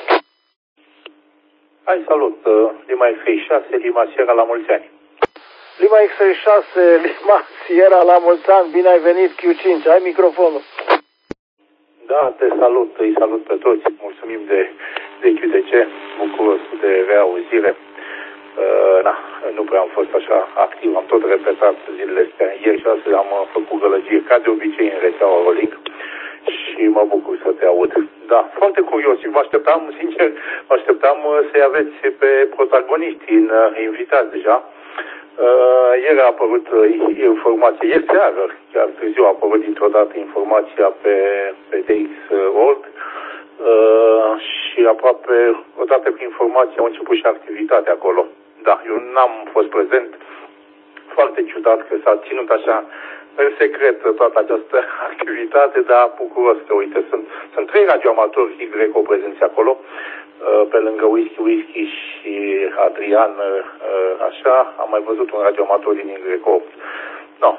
Hai, salut, Lima X șase, Lima Sierra, la mulți ani. Lima X șase, Lima Sierra, la mulți ani, bine ai venit, Q cinci, ai microfonul. Da, te salut, îi salut pe toți, mulțumim de, de Q T C, bucuros de reauzire. Uh, na, nu prea am fost așa activ, am tot repetat zilele astea. Ieri și astăzi am făcut gălăgie, ca de obicei, în rețeaua Rolling. Și mă bucur să te aud. Da, foarte curios și mă așteptam, sincer, mă așteptam să-i aveți pe protagoniști în, invitați deja. Uh, ieri a apărut uh, informația, ieri seară, chiar târziu a apărut dintr-o dată informația pe, pe D X World uh, și aproape, odată cu informația, au început și activitatea acolo. Da, eu n-am fost prezent, foarte ciudat că s-a ținut așa în secret toată această activitate, dar bucuros că, uite, sunt, sunt trei radioamatori Y prezenți acolo, pe lângă Whisky Whisky și Adrian, așa, am mai văzut un radioamator din Y opt. No.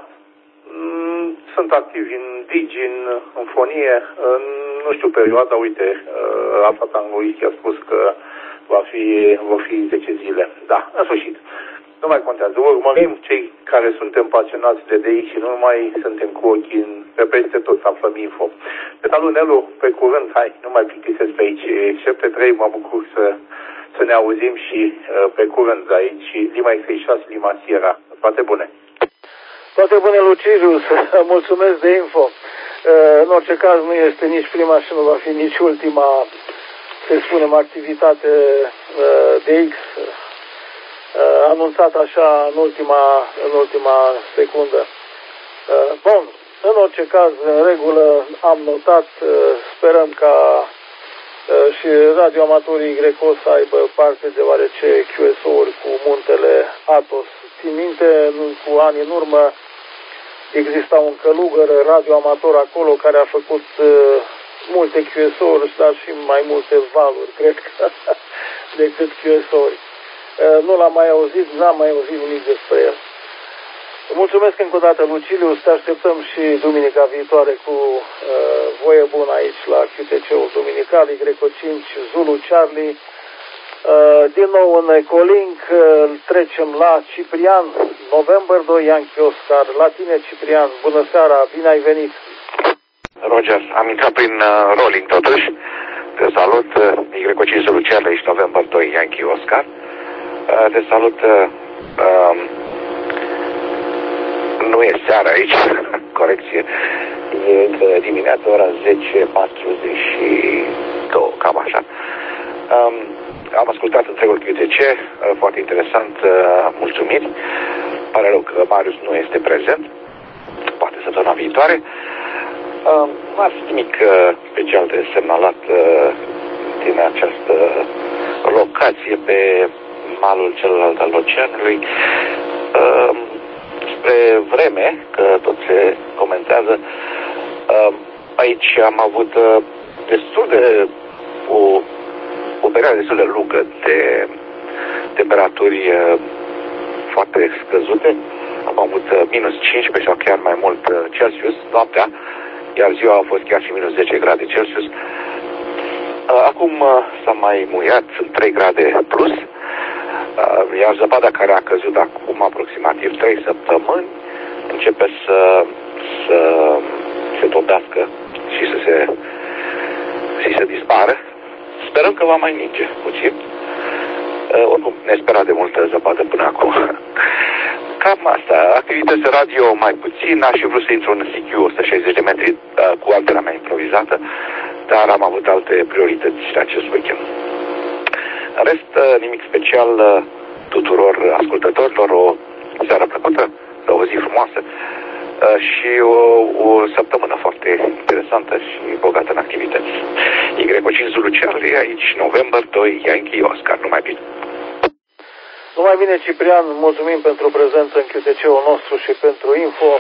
Sunt activi în Digi, în, în fonie, în, nu știu, perioada, uite, Alfa Tango Whisky a spus că va fi, va fi zece zile. Da, în sfârșit. Nu mai contează. Urmărim cei care suntem pasionați de D X și nu mai suntem cu ochii în, pe peste tot să aflăm info. Pe salut, Nelu, pe curând, hai, nu mai plictisesc pe aici. șapte trei, mă bucur să, să ne auzim și uh, pe curând aici. Lima X șase, Lima Sierra. Toate bune. Toate bune, Lucidius. Mulțumesc de info. Uh, în orice caz, nu este nici prima și nu va fi nici ultima, să spunem, activitate uh, D X. Uh, anunțat așa în ultima, în ultima secundă. Uh, bun, în orice caz, în regulă, am notat, uh, sperăm ca uh, și radioamatorii Y să aibă parte de oarece Q S O-uri cu muntele Atos. Țin minte, cu ani în urmă, exista un călugăr radioamator acolo care a făcut uh, multe Q S O-uri, dar și mai multe valuri, cred că, decât Q S O-uri. Nu l-am mai auzit, n-am mai auzit nimic despre el. Mulțumesc încă o dată, Lucilius, te așteptăm și duminica viitoare cu uh, voie bună aici la Q T C-ul duminical, Y O cinci Zulu Charlie. Uh, din nou în Ecolink, uh, trecem la Ciprian, November doi, Yankee Oscar. La tine, Ciprian, bună seara, bine ai venit. Roger, am intrat prin uh, Rolling totuși. Te salut, uh, Y O cinci Zulu Charlie și November doi, Yankee Oscar. Te salut, uh, um, nu e seara aici, corecție, e dimineața ora zece patruzeci și doi, cam așa. Um, am ascultat întregul Q T C, uh, foarte interesant, uh, mulțumiri. Pare rău că Marius nu este prezent, poate săptămâna viitoare. Uh, nu ar fi nimic uh, special de semnalat uh, din această locație pe malul celălalt al oceanului. Uh, spre vreme, că tot se comentează, uh, aici am avut uh, destul de o, o perioadă destul de lungă de temperaturi uh, foarte scăzute. Am avut uh, minus cincisprezece sau chiar mai mult uh, Celsius noaptea, iar ziua a fost chiar și minus zece grade Celsius. Uh, acum uh, s-a mai muiat, sunt trei grade plus, uh, iar zăpada care a căzut acum aproximativ trei săptămâni începe să, să se topească și să se, și să dispară. Sperăm că va mai ninge puțin. Uh, oricum, ne spera de multă zăpadă până acum. Cam asta. Activități radio mai puțin. Aș fi vrut să intru în S Q o sută șaizeci de metri uh, cu antena mea improvizată, dar am avut alte priorități acest weekend. În rest, uh, nimic special uh, tuturor ascultătorilor. O seară plăcută, o zi frumoasă uh, și o, o săptămână foarte interesantă și bogată în activități. Y cinci Zulu Charlie, aici, November doi, Yankee Oscar. Numai bine! Numai bine, Ciprian, mulțumim pentru prezență în Q T C-ul nostru și pentru info.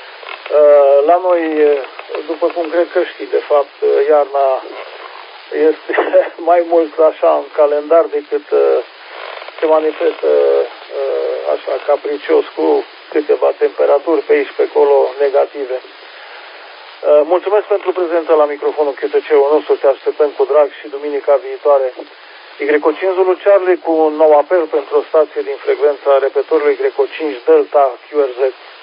La noi, după cum cred că știi, de fapt, iarna este mai mult așa în calendar decât se manifestă așa capricios cu câteva temperaturi pe aici pe acolo negative. Mulțumesc pentru prezența la microfonul Q T C-ul nostru, te așteptăm cu drag și duminica viitoare. Y cinci Zulu Charlie cu un nou apel pentru o stație din frecvența repetorului Y cinci Delta Q R Z.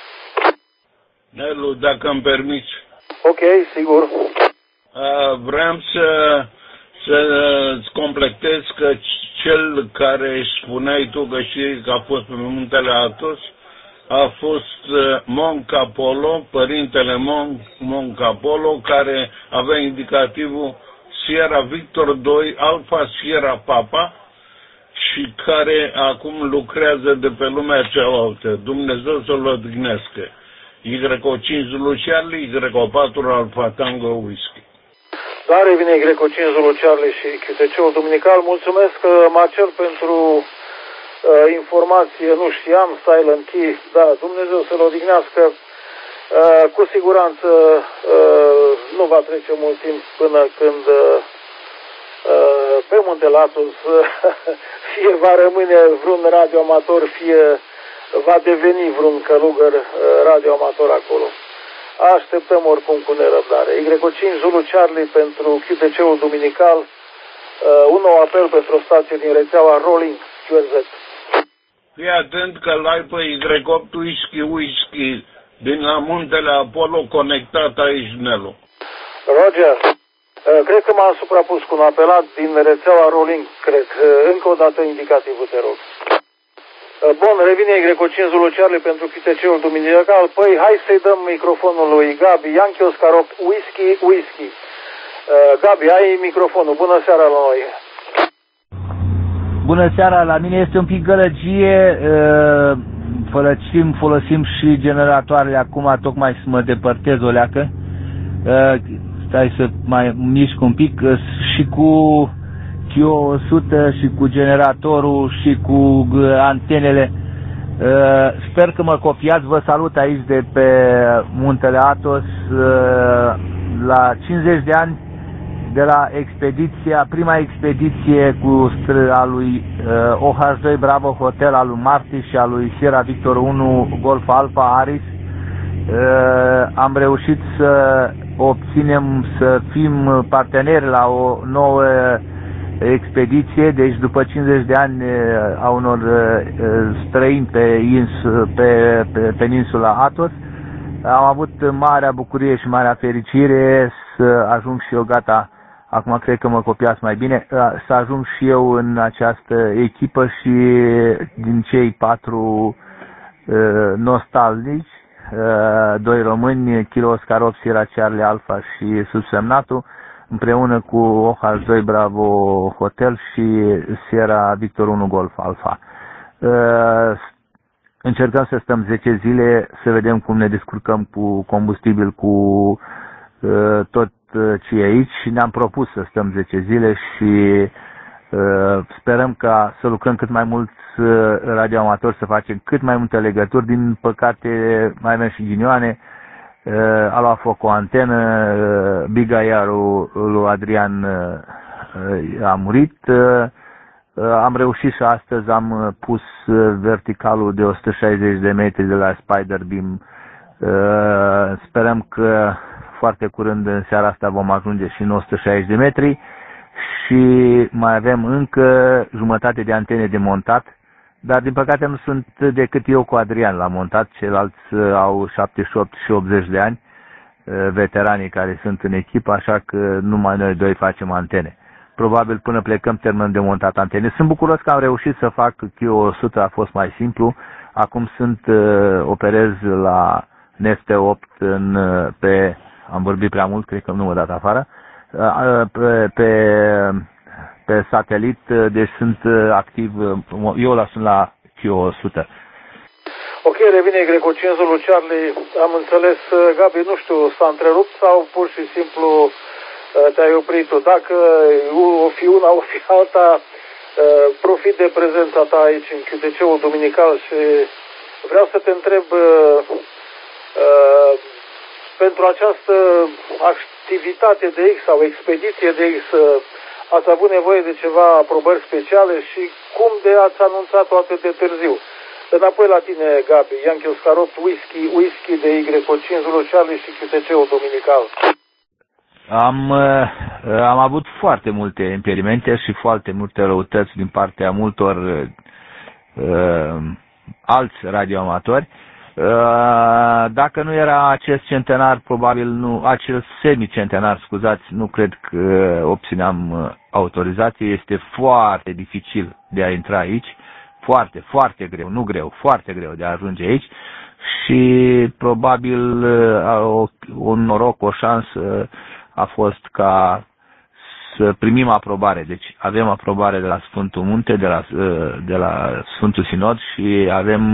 Nelu, dacă îmi permiți. Ok, sigur. Uh, vreau să să-ți completez că cel care spuneai tu că știi că a fost pe muntele Athos a fost Monk Apollo, părintele Monk, Monk Apollo, care avea indicativul Sierra Victor doi Alpha Sierra Papa și care acum lucrează de pe lumea cealaltă. Dumnezeu să-l odihnească. Y cinci Zulu Charlie, Y patru Alpha Tango Whisky. Da, revine Y cinci Zulu Charlie și Q T C-ul duminical. Mulțumesc, Marcel, pentru uh, informație. Nu știam, Silent Key. Da, Dumnezeu să-l odihnească. Uh, cu siguranță uh, nu va trece mult timp până când uh, pe Muntele Athos fie va rămâne vreun radioamator, fie va deveni vreun călugăr uh, radioamator acolo. Așteptăm oricum cu nerăbdare. Y cinci Zulu Charlie pentru Q T C-ul duminical, uh, un nou apel pentru o stație din rețeaua Rolling Q R Z. Fii atent că l-ai pe Y opt Whisky Whisky din la Muntele Apollo conectat aici, Nelu. Roger, uh, cred că m-am suprapus cu un apelat din rețeaua Rolling, cred. Uh, încă o dată indicativul, te rog. Bun, revine Y cinci Zulu Charlie pentru Q T C-ul duminical. Păi, hai să-i dăm microfonul lui Gabi, Yankee Oscar opt, Whisky, Whisky. Uh, Gabi, ai microfonul. Bună seara la noi. Bună seara, la mine este un pic gălăgie. Uh, folosim, folosim și generatoarele acum, tocmai să mă depărtez o leacă. Uh, stai să mai mișc un pic. Uh, și cu Q o sută și cu generatorul și cu antenele. Sper că mă copiați, vă salut aici de pe Muntele Athos la cincizeci de ani de la expediția, prima expediție cu a lui O H doi Bravo Hotel, al lui Marty și a lui Sierra Victor unu Golf Alpha Aris. Am reușit să obținem să fim parteneri la o nouă expediție, deci după cincizeci de ani a unor străini pe, ins, pe, pe peninsula Athos, am avut marea bucurie și marea fericire să ajung și eu, gata, acum cred că mă copiați mai bine, să ajung și eu în această echipă și din cei patru nostalgici doi români, Kilo Oscar opt Sierra Charlie Alpha și subsemnatul, împreună cu Ohal doi Bravo Hotel și Sierra Victor unu Golf Alpha. Încercăm să stăm zece zile, să vedem cum ne descurcăm cu combustibil, cu tot ce e aici, și ne-am propus să stăm zece zile și sperăm ca să lucrăm cât mai mulți radioamatori, să facem cât mai multe legături. Din păcate mai avem și ghinioane. A luat foc o antenă, bigaiarul lui Adrian a murit. Am reușit și astăzi, am pus verticalul de o sută șaizeci de metri de la Spider Beam. Sperăm că foarte curând, în seara asta, vom ajunge și în o sută șaizeci de metri și mai avem încă jumătate de antene de montat, dar din păcate nu sunt decât eu cu Adrian la montat, ceilalți au șaptezeci și opt și optzeci de ani, veteranii care sunt în echipă, așa că numai noi doi facem antene. Probabil până plecăm terminăm de montat antene. Sunt bucuros că am reușit să fac Q o sută, a fost mai simplu. Acum sunt, operez la N F T opt în, pe, am vorbit prea mult, cred că nu mă dat afară, pe, pe, pe satelit, deci sunt activ, eu la sunt la Q o sută. Ok, revine Greco cinci Zulu Charlie, am înțeles, Gabi, nu știu, s-a întrerupt sau pur și simplu te-ai oprit tu? Dacă o fi una, o fi alta, profit de prezența ta aici în Q T C-ul duminical și vreau să te întreb, pentru această activitate de X sau expediție de X, ați avut nevoie de ceva aprobări speciale și cum de ați anunțat-o atât de târziu? Înapoi la tine, Gabi, Yankee Oscar opt, Whisky, Whisky de Y cinci Zulu Charlie și Q T C-ul duminical. Am, am avut foarte multe impedimente și foarte multe răutăți din partea multor uh, alți radioamatori. Uh, dacă nu era acest centenar, probabil nu, acel semicentenar, scuzați, nu cred că obțineam autorizație. Este foarte dificil de a intra aici, foarte, foarte greu, nu greu, foarte greu de a ajunge aici și probabil uh, un noroc, o șansă a fost ca să primim aprobare. Deci avem aprobare de la Sfântul Munte, de la, de la Sfântul Sinod și avem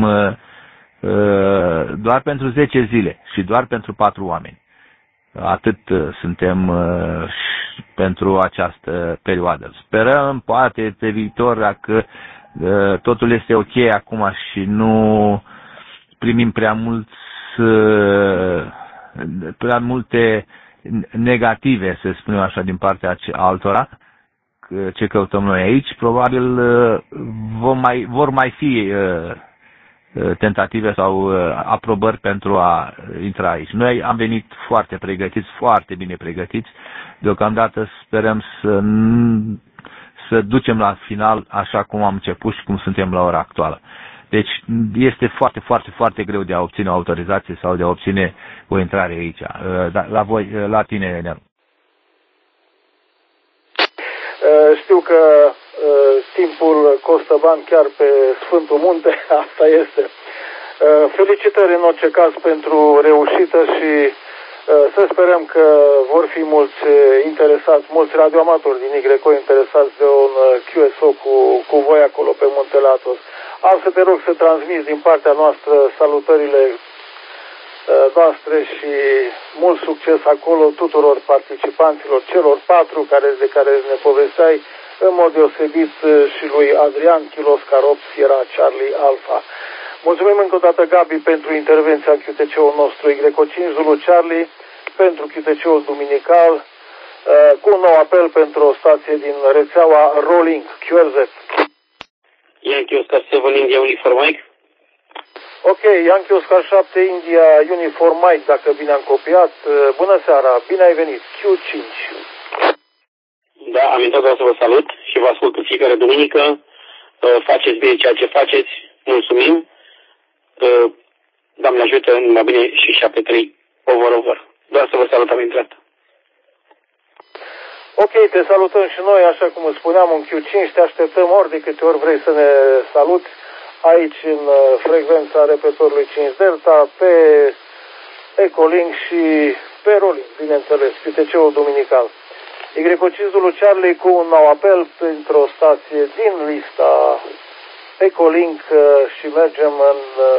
doar pentru zece zile și doar pentru patru oameni. Atât suntem pentru această perioadă. Sperăm, poate, pe viitor, dacă totul este ok acum și nu primim prea mulți, prea multe negative, să spunem așa, din partea altora, ce căutăm noi aici, probabil vom mai, vor mai fi tentative sau aprobări pentru a intra aici. Noi am venit foarte pregătiți, foarte bine pregătiți. Deocamdată sperăm să, să ducem la final așa cum am început și cum suntem la ora actuală. Deci este foarte, foarte, foarte greu de a obține o autorizație sau de a obține o intrare aici. La voi, la tine, Nelu. Știu că timpul costă bani chiar pe Sfântul Munte, asta este. Felicitări în orice caz pentru reușită și să sperăm că vor fi mulți interesați, mulți radioamatori din Y interesați de un Q S O cu, cu voi acolo pe Muntele Athos. Am să te rog să transmiți din partea noastră salutările noastre și mult succes acolo tuturor participanților, celor patru care, de care ne povesteai, în mod deosebit și lui Adrian, Kilo Oscar opt Sierra Charlie Alpha. Mulțumim încă o dată, Gabi, pentru intervenția în Q T C-ul nostru Y cinci Zulu Charlie, pentru Q T C-ul duminical, cu un nou apel pentru o stație din rețeaua Rolling Q R Z. Yankee Oscar șapte India Uniform Mike. Ok, Yankee Oscar șapte India Uniform Mike, dacă bine am copiat. Bună seara, bine ai venit, Q cinci. Da, am intrat, vreau să vă salut și vă ascult în fiecare duminică. Faceți bine ceea ce faceți, mulțumim. Doamne ajută, numai bine și șapte trei over over. Doar să vă salut, am intrat. Ok, te salutăm și noi, așa cum îți spuneam, în Q cinci, te așteptăm ori de câte ori vrei să ne saluți aici în frecvența repetorului cinci Delta, pe Ecolink și Perolink, bineînțeles, Q T C-ul duminical. Y cinci Zulu Charlie cu un nou apel pentru o stație din lista Ecolink și mergem în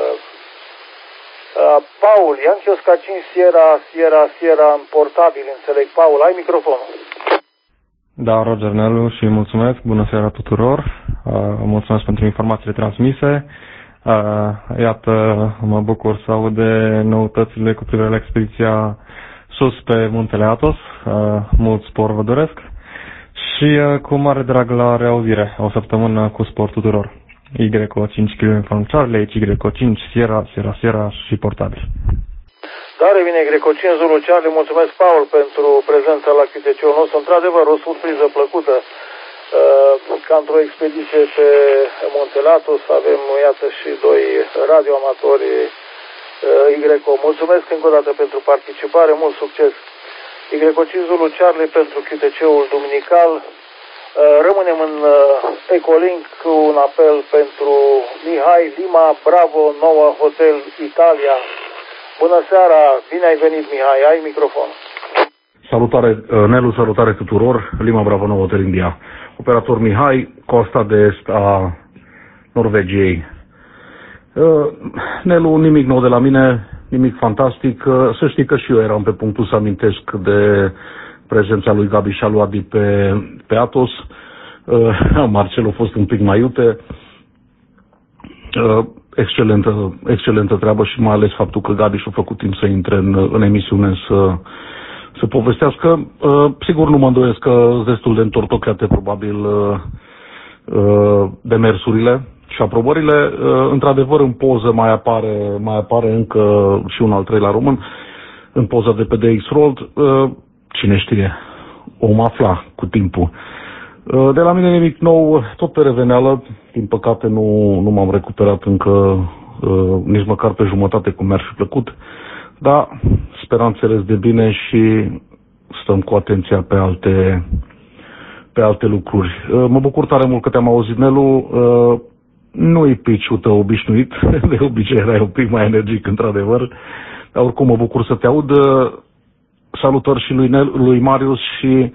uh, Paul, Yankee Oscar cinci Sierra, Sierra, Sierra în portabil, înțeleg. Paul, ai microfonul. Da, Roger Nelu și mulțumesc, bună seara tuturor, uh, mulțumesc pentru informațiile transmise. Uh, iată, mă bucur să aud de noutățile cu privire la expediția sus pe muntele Athos, uh, mult spor vă doresc și uh, cu mare drag la reauzire, o săptămână cu spor tuturor. Y cinci Kilo Inform Charlie, Y cinci Sierra, Sierra, Sierra și portabil. Da, revine Y cinci Zulu Charlie, mulțumesc Paul pentru prezența la Q T C-ul nostru, într-adevăr o surpriză plăcută. Ca într-o expediție pe Muntele Athos avem, iată, și doi radioamatori Y. Mulțumesc încă o dată pentru participare, mult succes. Y cinci Zulu Charlie pentru Q T C-ul duminical. Rămânem în Ecolink cu un apel pentru Mihai Lima, Bravo, Nova Hotel Italia. Bună seara, bine ai venit Mihai, ai microfon. Salutare Nelu, salutare tuturor, Lima Bravo, Nova Hotel India. Operator Mihai, coasta de est a Norvegiei. Nelu, nimic nou de la mine, nimic fantastic. Să știi că și eu eram pe punctul să amintesc de prezența lui Gabi și a lui Adi pe, pe Athos. Marcel a fost un pic mai iute. Excelentă, excelentă treabă și mai ales faptul că Gabi și-a făcut timp să intre în, în emisiune să să povestească. Sigur nu mă îndoiesc că sunt destul de întortocheate probabil demersurile și aprobările. Într-adevăr, în poză mai apare, mai apare încă și un al treilea român, în poza de pe D X Road. Cine știe, om afla cu timpul. De la mine nimic nou, tot pe reveneală. Din păcate nu, nu m-am recuperat încă nici măcar pe jumătate cum mi-ar fi plăcut. Da, speranțele de bine și stăm cu atenția pe alte, pe alte lucruri. Mă bucur tare mult că te-am auzit, Nelu. Nu-i pitch-ul tău obișnuit, de obicei erai un pic mai energic, într-adevăr, dar oricum mă bucur să te aud. Salutări și lui, Nelu, lui Marius și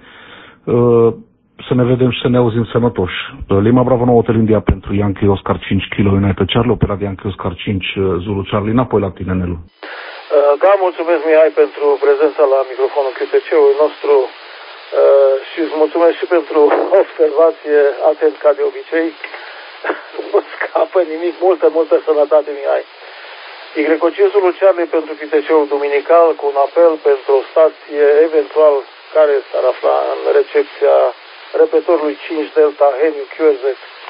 să ne vedem și să ne auzim sănătoși. Lima Bravo, Nova Hotel India pentru Yankee Oscar cinci Kilo United Charlie, operat Yankee Oscar cinci Zulu Charlie. Înapoi la tine, Nelu. Da, mulțumesc Mihai pentru prezența la microfonul Q T C-ului nostru și îți mulțumesc și pentru observație, atent ca de obicei. Nu scapă nimic, multă, multă sănătate Mihai. Y cinci Zulu Charlie pentru Q T C-ul duminical cu un apel pentru o stație eventual care s-ar afla în recepția repetorului cinci Delta Heniu Q R Z.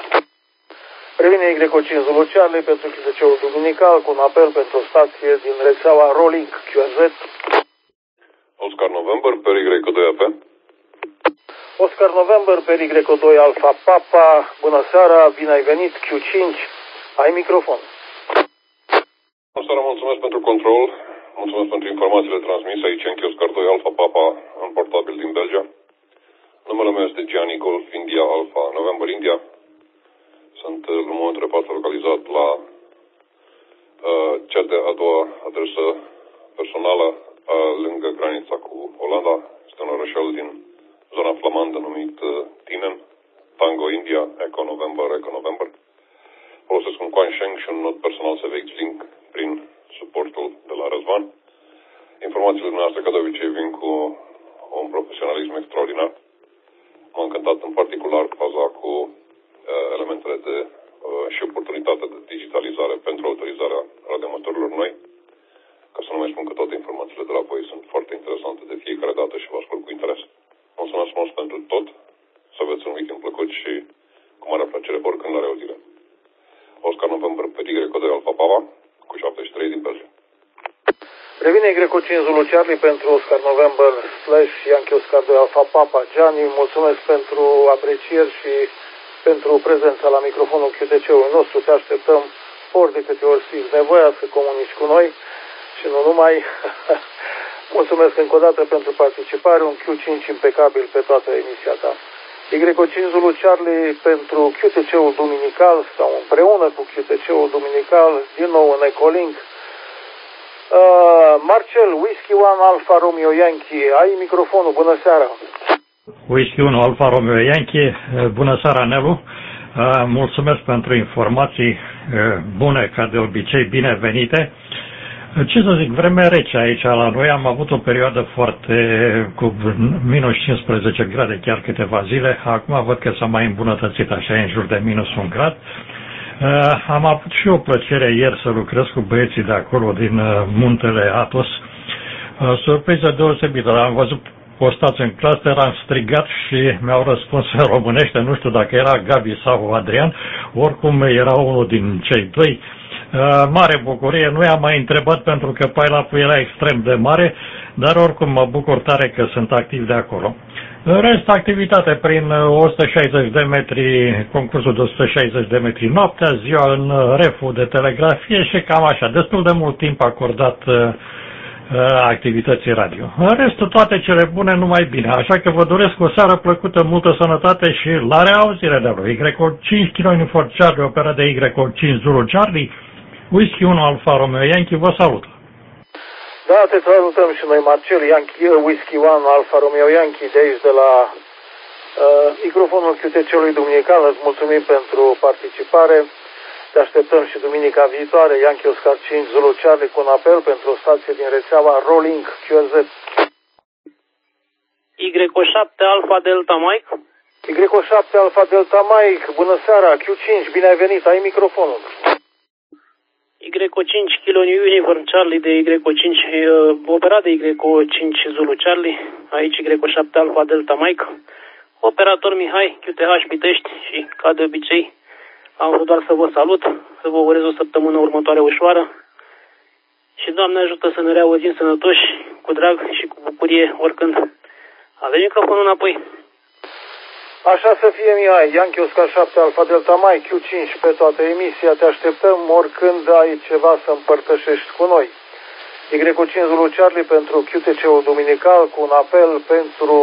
Revine Y cinci Zulu Charlie pentru Q T C-ul duminical cu un apel pentru o stație din rețeaua Rolink Q R Z. Oscar November pe Y doi A P. Oscar November pe Y doi Alpha Papa. Bună seara, bine ai venit Q cinci. Ai microfon. Bună seara, mulțumesc pentru control. Mulțumesc pentru informațiile transmise. Aici Yankee Oscar doi Alpha Papa în portabil din Belgia. Numele meu este Gianni Golf India Alpha November India. Sunt în momentul de față localizat la uh, cea de a doua adresă personală uh, lângă granița cu Olanda. Este un orășel din zona flamandă numit uh, Tinen, Tango India, Eco November, Eco November. Folosesc un Quansheng și un not personal S V X Link prin suportul de la Răzvan. Informațiile dumneavoastră, ca de obicei, vin cu un profesionalism extraordinar. M-a încântat în particular faza cu elementele de uh, și oportunitatea de digitalizare pentru autorizarea radioamatorilor noi. Ca să nu mai spun că toate informațiile de la voi sunt foarte interesante de fiecare dată și vă ascult cu interes. Mulțumesc frumos pentru tot, să aveți un weekend plăcut și cu mare plăcere oricând la reauzire. Oscar November pe Y doi Alpha Papa cu șaptezeci și trei din Belgia. Revine Y cinci Zulu Charlie pentru Oscar November slash Yankee Oscar doi Alpha Papa. Gianni, mulțumesc pentru aprecieri și pentru prezența la microfonul Q T C-ului nostru. Te așteptăm ori de câte ori simți nevoia să comunici cu noi și nu numai. Mulțumesc încă o dată pentru participare, un Q cinci impecabil pe toată emisia ta. Y cinci Zulu Charlie pentru Q T C-ul duminical sau împreună cu Q T C-ul duminical, din nou în Ecolink. Uh, Marcel, Whisky One Alfa Romeo Yankee, ai microfonul, bună seara. Whisky unu Alfa Romeo Yankee, bună seara, Nelu. Uh, mulțumesc pentru informații uh, bune, ca de obicei, binevenite. Uh, ce să zic, vreme rece aici la noi, am avut o perioadă foarte cu minus cincisprezece grade chiar câteva zile, acum văd că s-a mai îmbunătățit așa în jur de minus un grad. Uh, am avut și o plăcere ieri să lucrez cu băieții de acolo din uh, muntele Atos. Uh, surpriză deosebită, am văzut postați în cluster, am strigat și mi-au răspuns în românește, nu știu dacă era Gabi sau Adrian, oricum era unul din cei doi. Uh, mare bucurie, nu i-am mai întrebat pentru că pile-up-ul era extrem de mare, dar oricum mă bucur tare că sunt activ de acolo. În rest, activitate prin o sută șaizeci de metri, concursul de o sută șaizeci de metri noaptea, ziua în reful de telegrafie și cam așa, destul de mult timp acordat uh, activității radio. În restul, toate cele bune, numai bine. Așa că vă doresc o seară plăcută, multă sănătate și la reauzire de lui. Y cinci Kilo Uniform Charlie, operat de Y cinci Zulu Charlie, Whisky unu Alfa Romeo Yankee, vă salut. Da, te salutăm și noi, Marcel, Yankee, Whisky One Alfa Romeo Yankee, de aici, de la uh, microfonul Q T C-ului duminical. Îți mulțumim pentru participare. Te așteptăm și duminica viitoare, Yankee Oscar cinci Zulu Charlie, cu un apel pentru o stație din rețeaua Rolling Q R Z. Y șapte Alfa Delta Mike. Y șapte Alfa Delta Mike, bună seara, Q cinci, bine ai venit, ai microfonul. Y cinci Kilo Uniform Charlie de Y cinci, uh, operat de Y cinci Zulu Charlie, aici Y șapte Alfa Delta Mike. Operator Mihai, Q T H Pitești și, ca de obicei, am vrut doar să vă salut, să vă urez o săptămână următoare ușoară și Doamne ajută să ne reauzim sănătoși, cu drag și cu bucurie oricând. Aveți microfonul înapoi. Așa să fie, Mihai, Yankee Oscar șapte Alfa Delta Mike, Q cinci pe toată emisia, te așteptăm oricând ai ceva să împărtășești cu noi. Y cinci Zulu Charlie pentru Q T C-ul duminical, cu un apel pentru...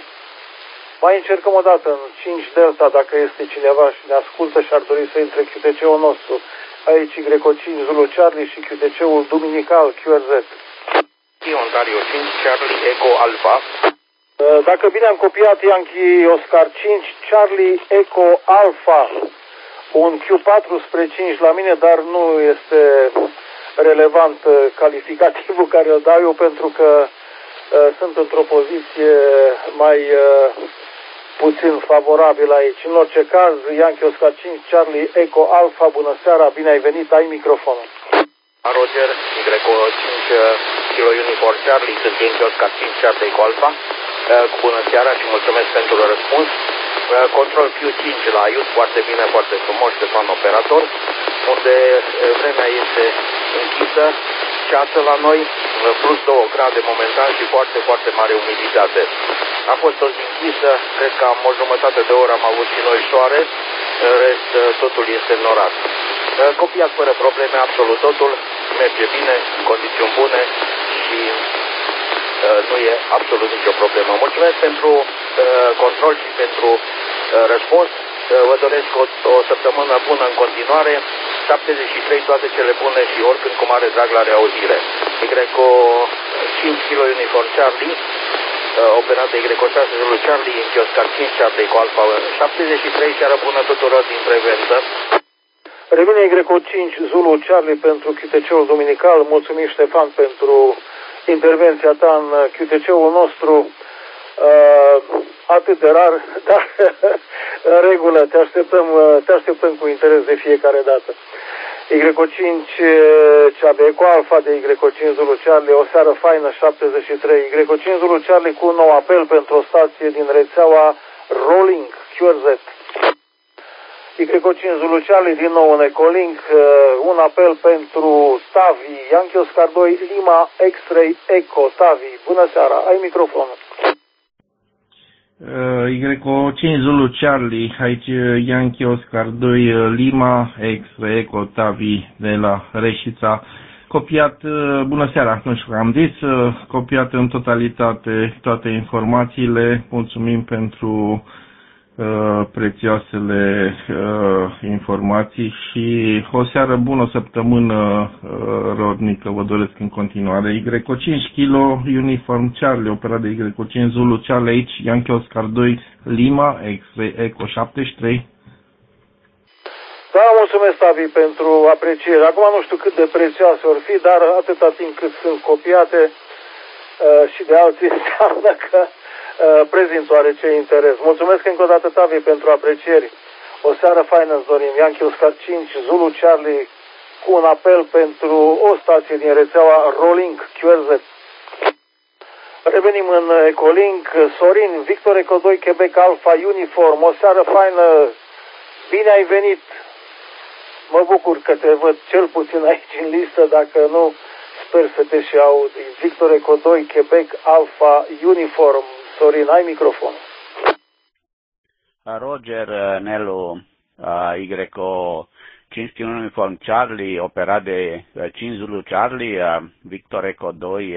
Mai încercăm o dată în cinci Delta, dacă este cineva și ne ascultă și ar dori să intre Q T C-ul nostru. Aici Y cinci Zulu Charlie și Q T C-ul duminical Q R Z. Ontario cinci Charlie Echo Alpha. Dacă bine am copiat, Yankee Oscar cinci Charlie Echo Alpha. Un Q patru spre cinci la mine, dar nu este relevant calificativul care îl dau eu, pentru că uh, sunt într-o poziție mai uh, puțin favorabil aici. În orice caz, Yankee Oscar cinci Charlie Echo Alpha, bună seara, bine ai venit, ai microfonul. Roger, Y cinci Kilo Uniform Charlie, sunt Yankee Oscar cinci Charlie Echo Alpha. Cu bună seara și mulțumesc pentru răspuns. Control Q cinci la Iud, foarte bine, foarte frumos, Ștefan operator, unde vremea este închisă, ceață la noi, plus două grade momentan și foarte, foarte mare umiditate. A fost o zi închisă, cred că am o jumătate de oră am avut și noi soare, în rest totul este înnorat. Copiat fără probleme, absolut totul, merge bine, în condiții bune și nu e absolut nicio problemă. Mulțumesc pentru uh, control și pentru uh, răspuns. Uh, vă doresc o, o săptămână bună în continuare. șaptezeci și trei toate cele bune și oricând cu mare drag la reauzire. Y cinci Kilo Uniform Charlie, uh, operat de Y șase Zulu Charlie, în Oscar cinci Charlie cu Alfa șaptezeci și trei, seară bună tuturor din Prevență. Revine Y cinci Zulu Charlie pentru Q T C-ul duminical. Mulțumim, Ștefan, pentru intervenția ta în Q T C-ul nostru. Uh, atât de rar, dar în regulă, te așteptăm, te așteptăm cu interes de fiecare dată. Y cinci Charlie Echo Alpha de Y cinci Zulu Charlie, o seară faină, șaptezeci și trei. Y cinci Zulu Charlie cu un nou apel pentru o stație din rețeaua Rolling Q R Z. Y cinci Zulu Charlie, din nou în Ecolink, un apel pentru Tavi, Yankee Oscar doi, Lima, X-Ray, Echo, Tavi. Bună seara, ai microfonul. Y cinci Zulu Charlie, aici Yankee Oscar doi, Lima, X-Ray, Echo, Tavi, de la Reșița. Copiat, bună seara, nu știu, am zis, copiat în totalitate toate informațiile. Mulțumim pentru uh, prețioasele uh, informații și o seară bună, o săptămână uh, rodnică vă doresc în continuare. Y O cinci kilo Uniform Charlie, operat de Y O cinci Zulu Charlie aici, Yankee Oscar doi Lima, X-Ray Echo șaptezeci și trei. Da, mulțumesc, Tavi, pentru apreciere. Acum nu știu cât de prețioase or fi, dar atâta timp cât sunt copiate uh, și de alții, înseamnă că uh, prezintul are ce interes. Mulțumesc încă o dată, Tavi, pentru aprecieri. O seară faină îți dorim. Yankee Oscar cinci, Zulu Charlie, cu un apel pentru o stație din rețeaua Rolling Q R Z. Revenim în Ecolink. Sorin, Victor Eco doi, Quebec Alpha Uniform. O seară faină. Bine ai venit. Mă bucur că te văd cel puțin aici în listă, dacă nu, sper să te și aud. Victor Eco doi, Quebec Alpha Uniform. Sorin, ai microfon. Roger, Nelu, Y O cinci Uniform Charlie, operat de cinci Zulu Charlie, Victor Eco doi,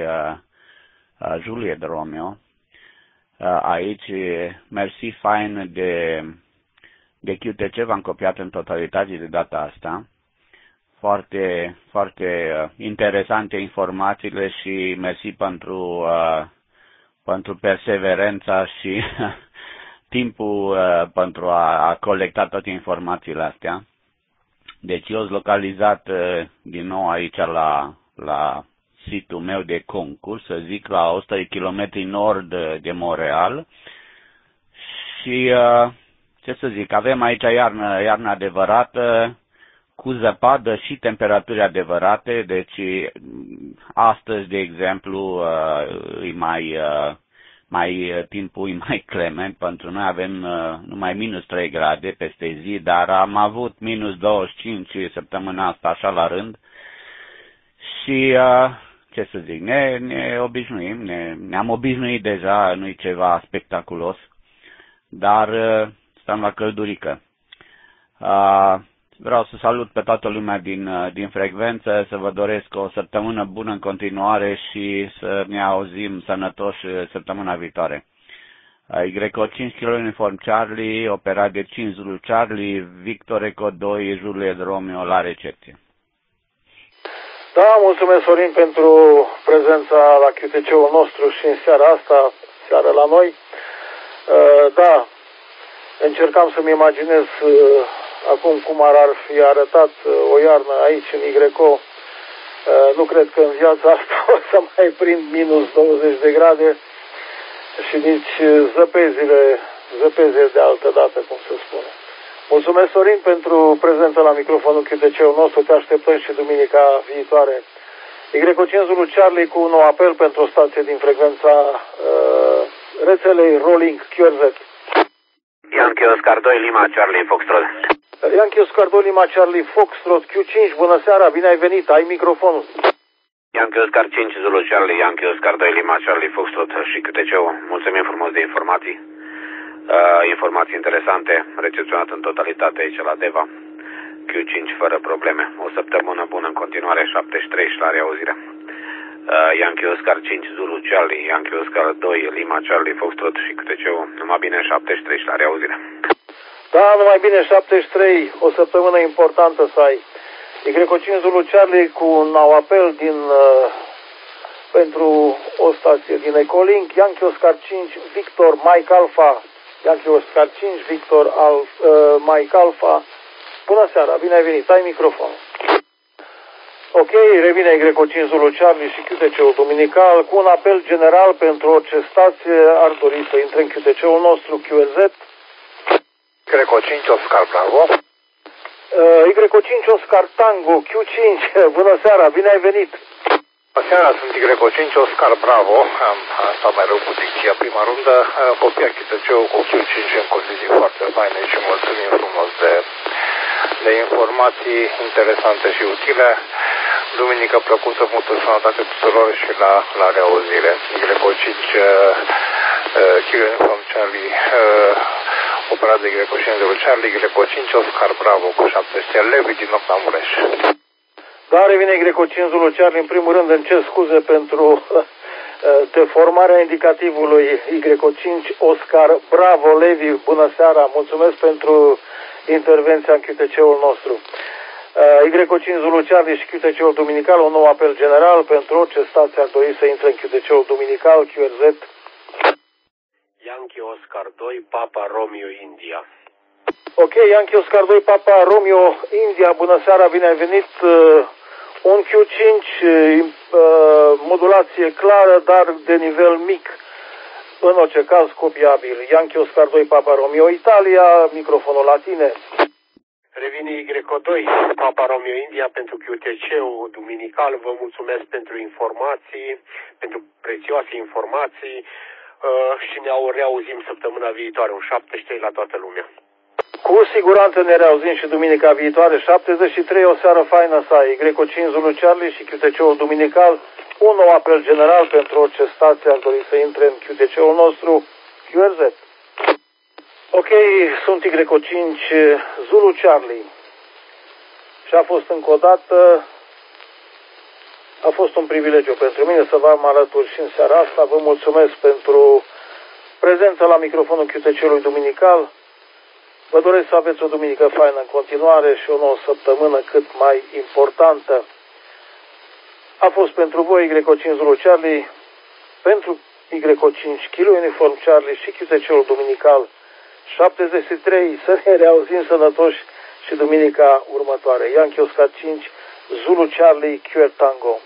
Juliet Romeo. Aici, mersi fain de de Q T C, v-am copiat în totalitate de data asta. Foarte, foarte uh, interesante informațiile și mersi pentru, uh, pentru perseverența și timpul uh, pentru a, a colecta toate informațiile astea. Deci eu sunt localizat uh, din nou aici la, la situl meu de concurs, să zic, la o sută de kilometri nord de Montreal. Și uh, ce să zic, avem aici iarnă, iarnă adevărată, cu zăpadă și temperaturi adevărate, deci astăzi, de exemplu, e mai, mai, timpul e mai clement, pentru noi avem numai minus trei grade peste zi, dar am avut minus douăzeci și cinci săptămâna asta, așa la rând, și ce să zic, ne, ne obișnuim, ne, ne-am obișnuit deja, nu e ceva spectaculos, dar stăm la căldurică. Uh, vreau să salut pe toată lumea din, uh, din frecvență, să vă doresc o săptămână bună în continuare și să ne auzim sănătoși săptămâna viitoare. Uh, Y O cinci Kilo Uniform Charlie, operat de cinci Zulu Charlie, Victor Eco doi, Juliet Romeo la recepție. Da, mulțumesc, Sorin, pentru prezența la Q T C-ul nostru și în seara asta, seara la noi. Uh, da, încercam să-mi imaginez uh, acum cum ar, ar fi arătat uh, o iarnă aici în Y O. Uh, nu cred că în viața asta o să mai prind minus douăzeci de grade și nici zăpezile, zăpezile de altă dată, cum se spune. Mulțumesc, Sorin, pentru prezența la microfonul Q T C-ul nostru. Te așteptăm și duminica viitoare. Y O cinci Zulu Charlie cu un nou apel pentru o stație din frecvența uh, rețelei Rolling Q R Z. Yankee Oscar doi, Lima, Charlie, Foxtrot. Yankee Oscar doi, Lima, Charlie, Foxtrot, Q cinci, bună seara, bine ai venit, ai microfonul. Yankee Oscar cinci, Zulu Charlie, Yankee Oscar doi, Lima, Charlie, Foxtrot și Q T C-ul. Mulțumim frumos de informații. Uh, informații interesante, recepționat în totalitate aici la Deva. Q cinci fără probleme. O săptămână bună în continuare, șaptezeci și trei și la reauzire. Uh, Yankee Oscar cinci, Zulu Charlie, Yankee Oscar doi, Lima, Charlie, Foxtrot și Q T C-ul. Numai bine, șaptezeci și trei și la reauzire. Da, numai bine, șaptezeci și trei, o săptămână importantă să ai. Y O cinci Zulu Charlie cu un nou apel din, uh, pentru o stație din Ecolink, Yankee Oscar cinci, Victor, Mike Alpha, Yankee Oscar cinci, Victor, Al, uh, Mike Alpha. Bună seara, bine ai venit, ai microfonul. Ok, revine Y O cinci Zulu Charlie și Q T C-ul dominical cu un apel general pentru orice stație ar dori să intre în Q T C-ul nostru Q R Z. Y O cinci Oscar Bravo. Uh, Y O cinci Oscar Tango Q cinci, bună seara, bine ai venit. Bună seara, sunt Y O cinci Oscar Bravo. Am stat mai rău cu dicția prima rundă. Copia Q T C-ul cu Q cinci în condiții foarte faine și mulțumim frumos de, de informații interesante și utile. Duminică plăcută, multă sănătate tuturor și la, la reauzire. Y O cinci Kilo Uniform Charlie, uh, operat de Y O cinci Zulu Charlie, Y O cinci Oscar Bravo cu șapte stele, Levi din Nopta Mureș. Da, revine Y O cinci Zulu Charlie, în primul rând îmi cer scuze pentru deformarea indicativului Y cinci Oscar Bravo Levi. Bună seara, mulțumesc pentru intervenția în Q T C-ul nostru. Y cinci Zulu Charlie și Q T C-ul duminical, un nou apel general pentru orice stație ar dori să intre în Q T C-ul duminical, Q R Z. Yankee Oscar doi, Papa Romeo India. Ok, Yankee Oscar doi, Papa Romeo India, bună seara, bine ai venit. Un Q cinci, modulație clară, dar de nivel mic, în orice caz copiabil. Yankee Oscar doi, Papa Romeo Italia, microfonul la tine. Revine Y doi, Papa Romeo India pentru Q T C-ul duminical. Vă mulțumesc pentru informații, pentru prețioase informații și ne reauzim săptămâna viitoare, un șaptezeci și trei la toată lumea. Cu siguranță ne reauzim și duminica viitoare, șaptezeci și trei, o seară faină să ai. Y cinci Zulu Charlie și Q T C-ul duminical, un nou apel general pentru orice stație ar dori să intre în Q T C-ul nostru, Q R Z. Ok, sunt Y cinci Zulu Charlie și a fost încă o dată, a fost un privilegiu pentru mine să vă am alături și în seara asta. Vă mulțumesc pentru prezența la microfonul Q T C-ului duminical. Vă doresc să aveți o duminică faină în continuare și o nouă săptămână cât mai importantă. A fost pentru voi Y cinci Zulu Charlie, pentru Y cinci Kilo Uniform Charlie și Q T C-ul duminical șaptezeci și trei. Să ne reauzim sănătoși și duminica următoare. Yankee Oscar cinci Zulu Charlie Q R Tango.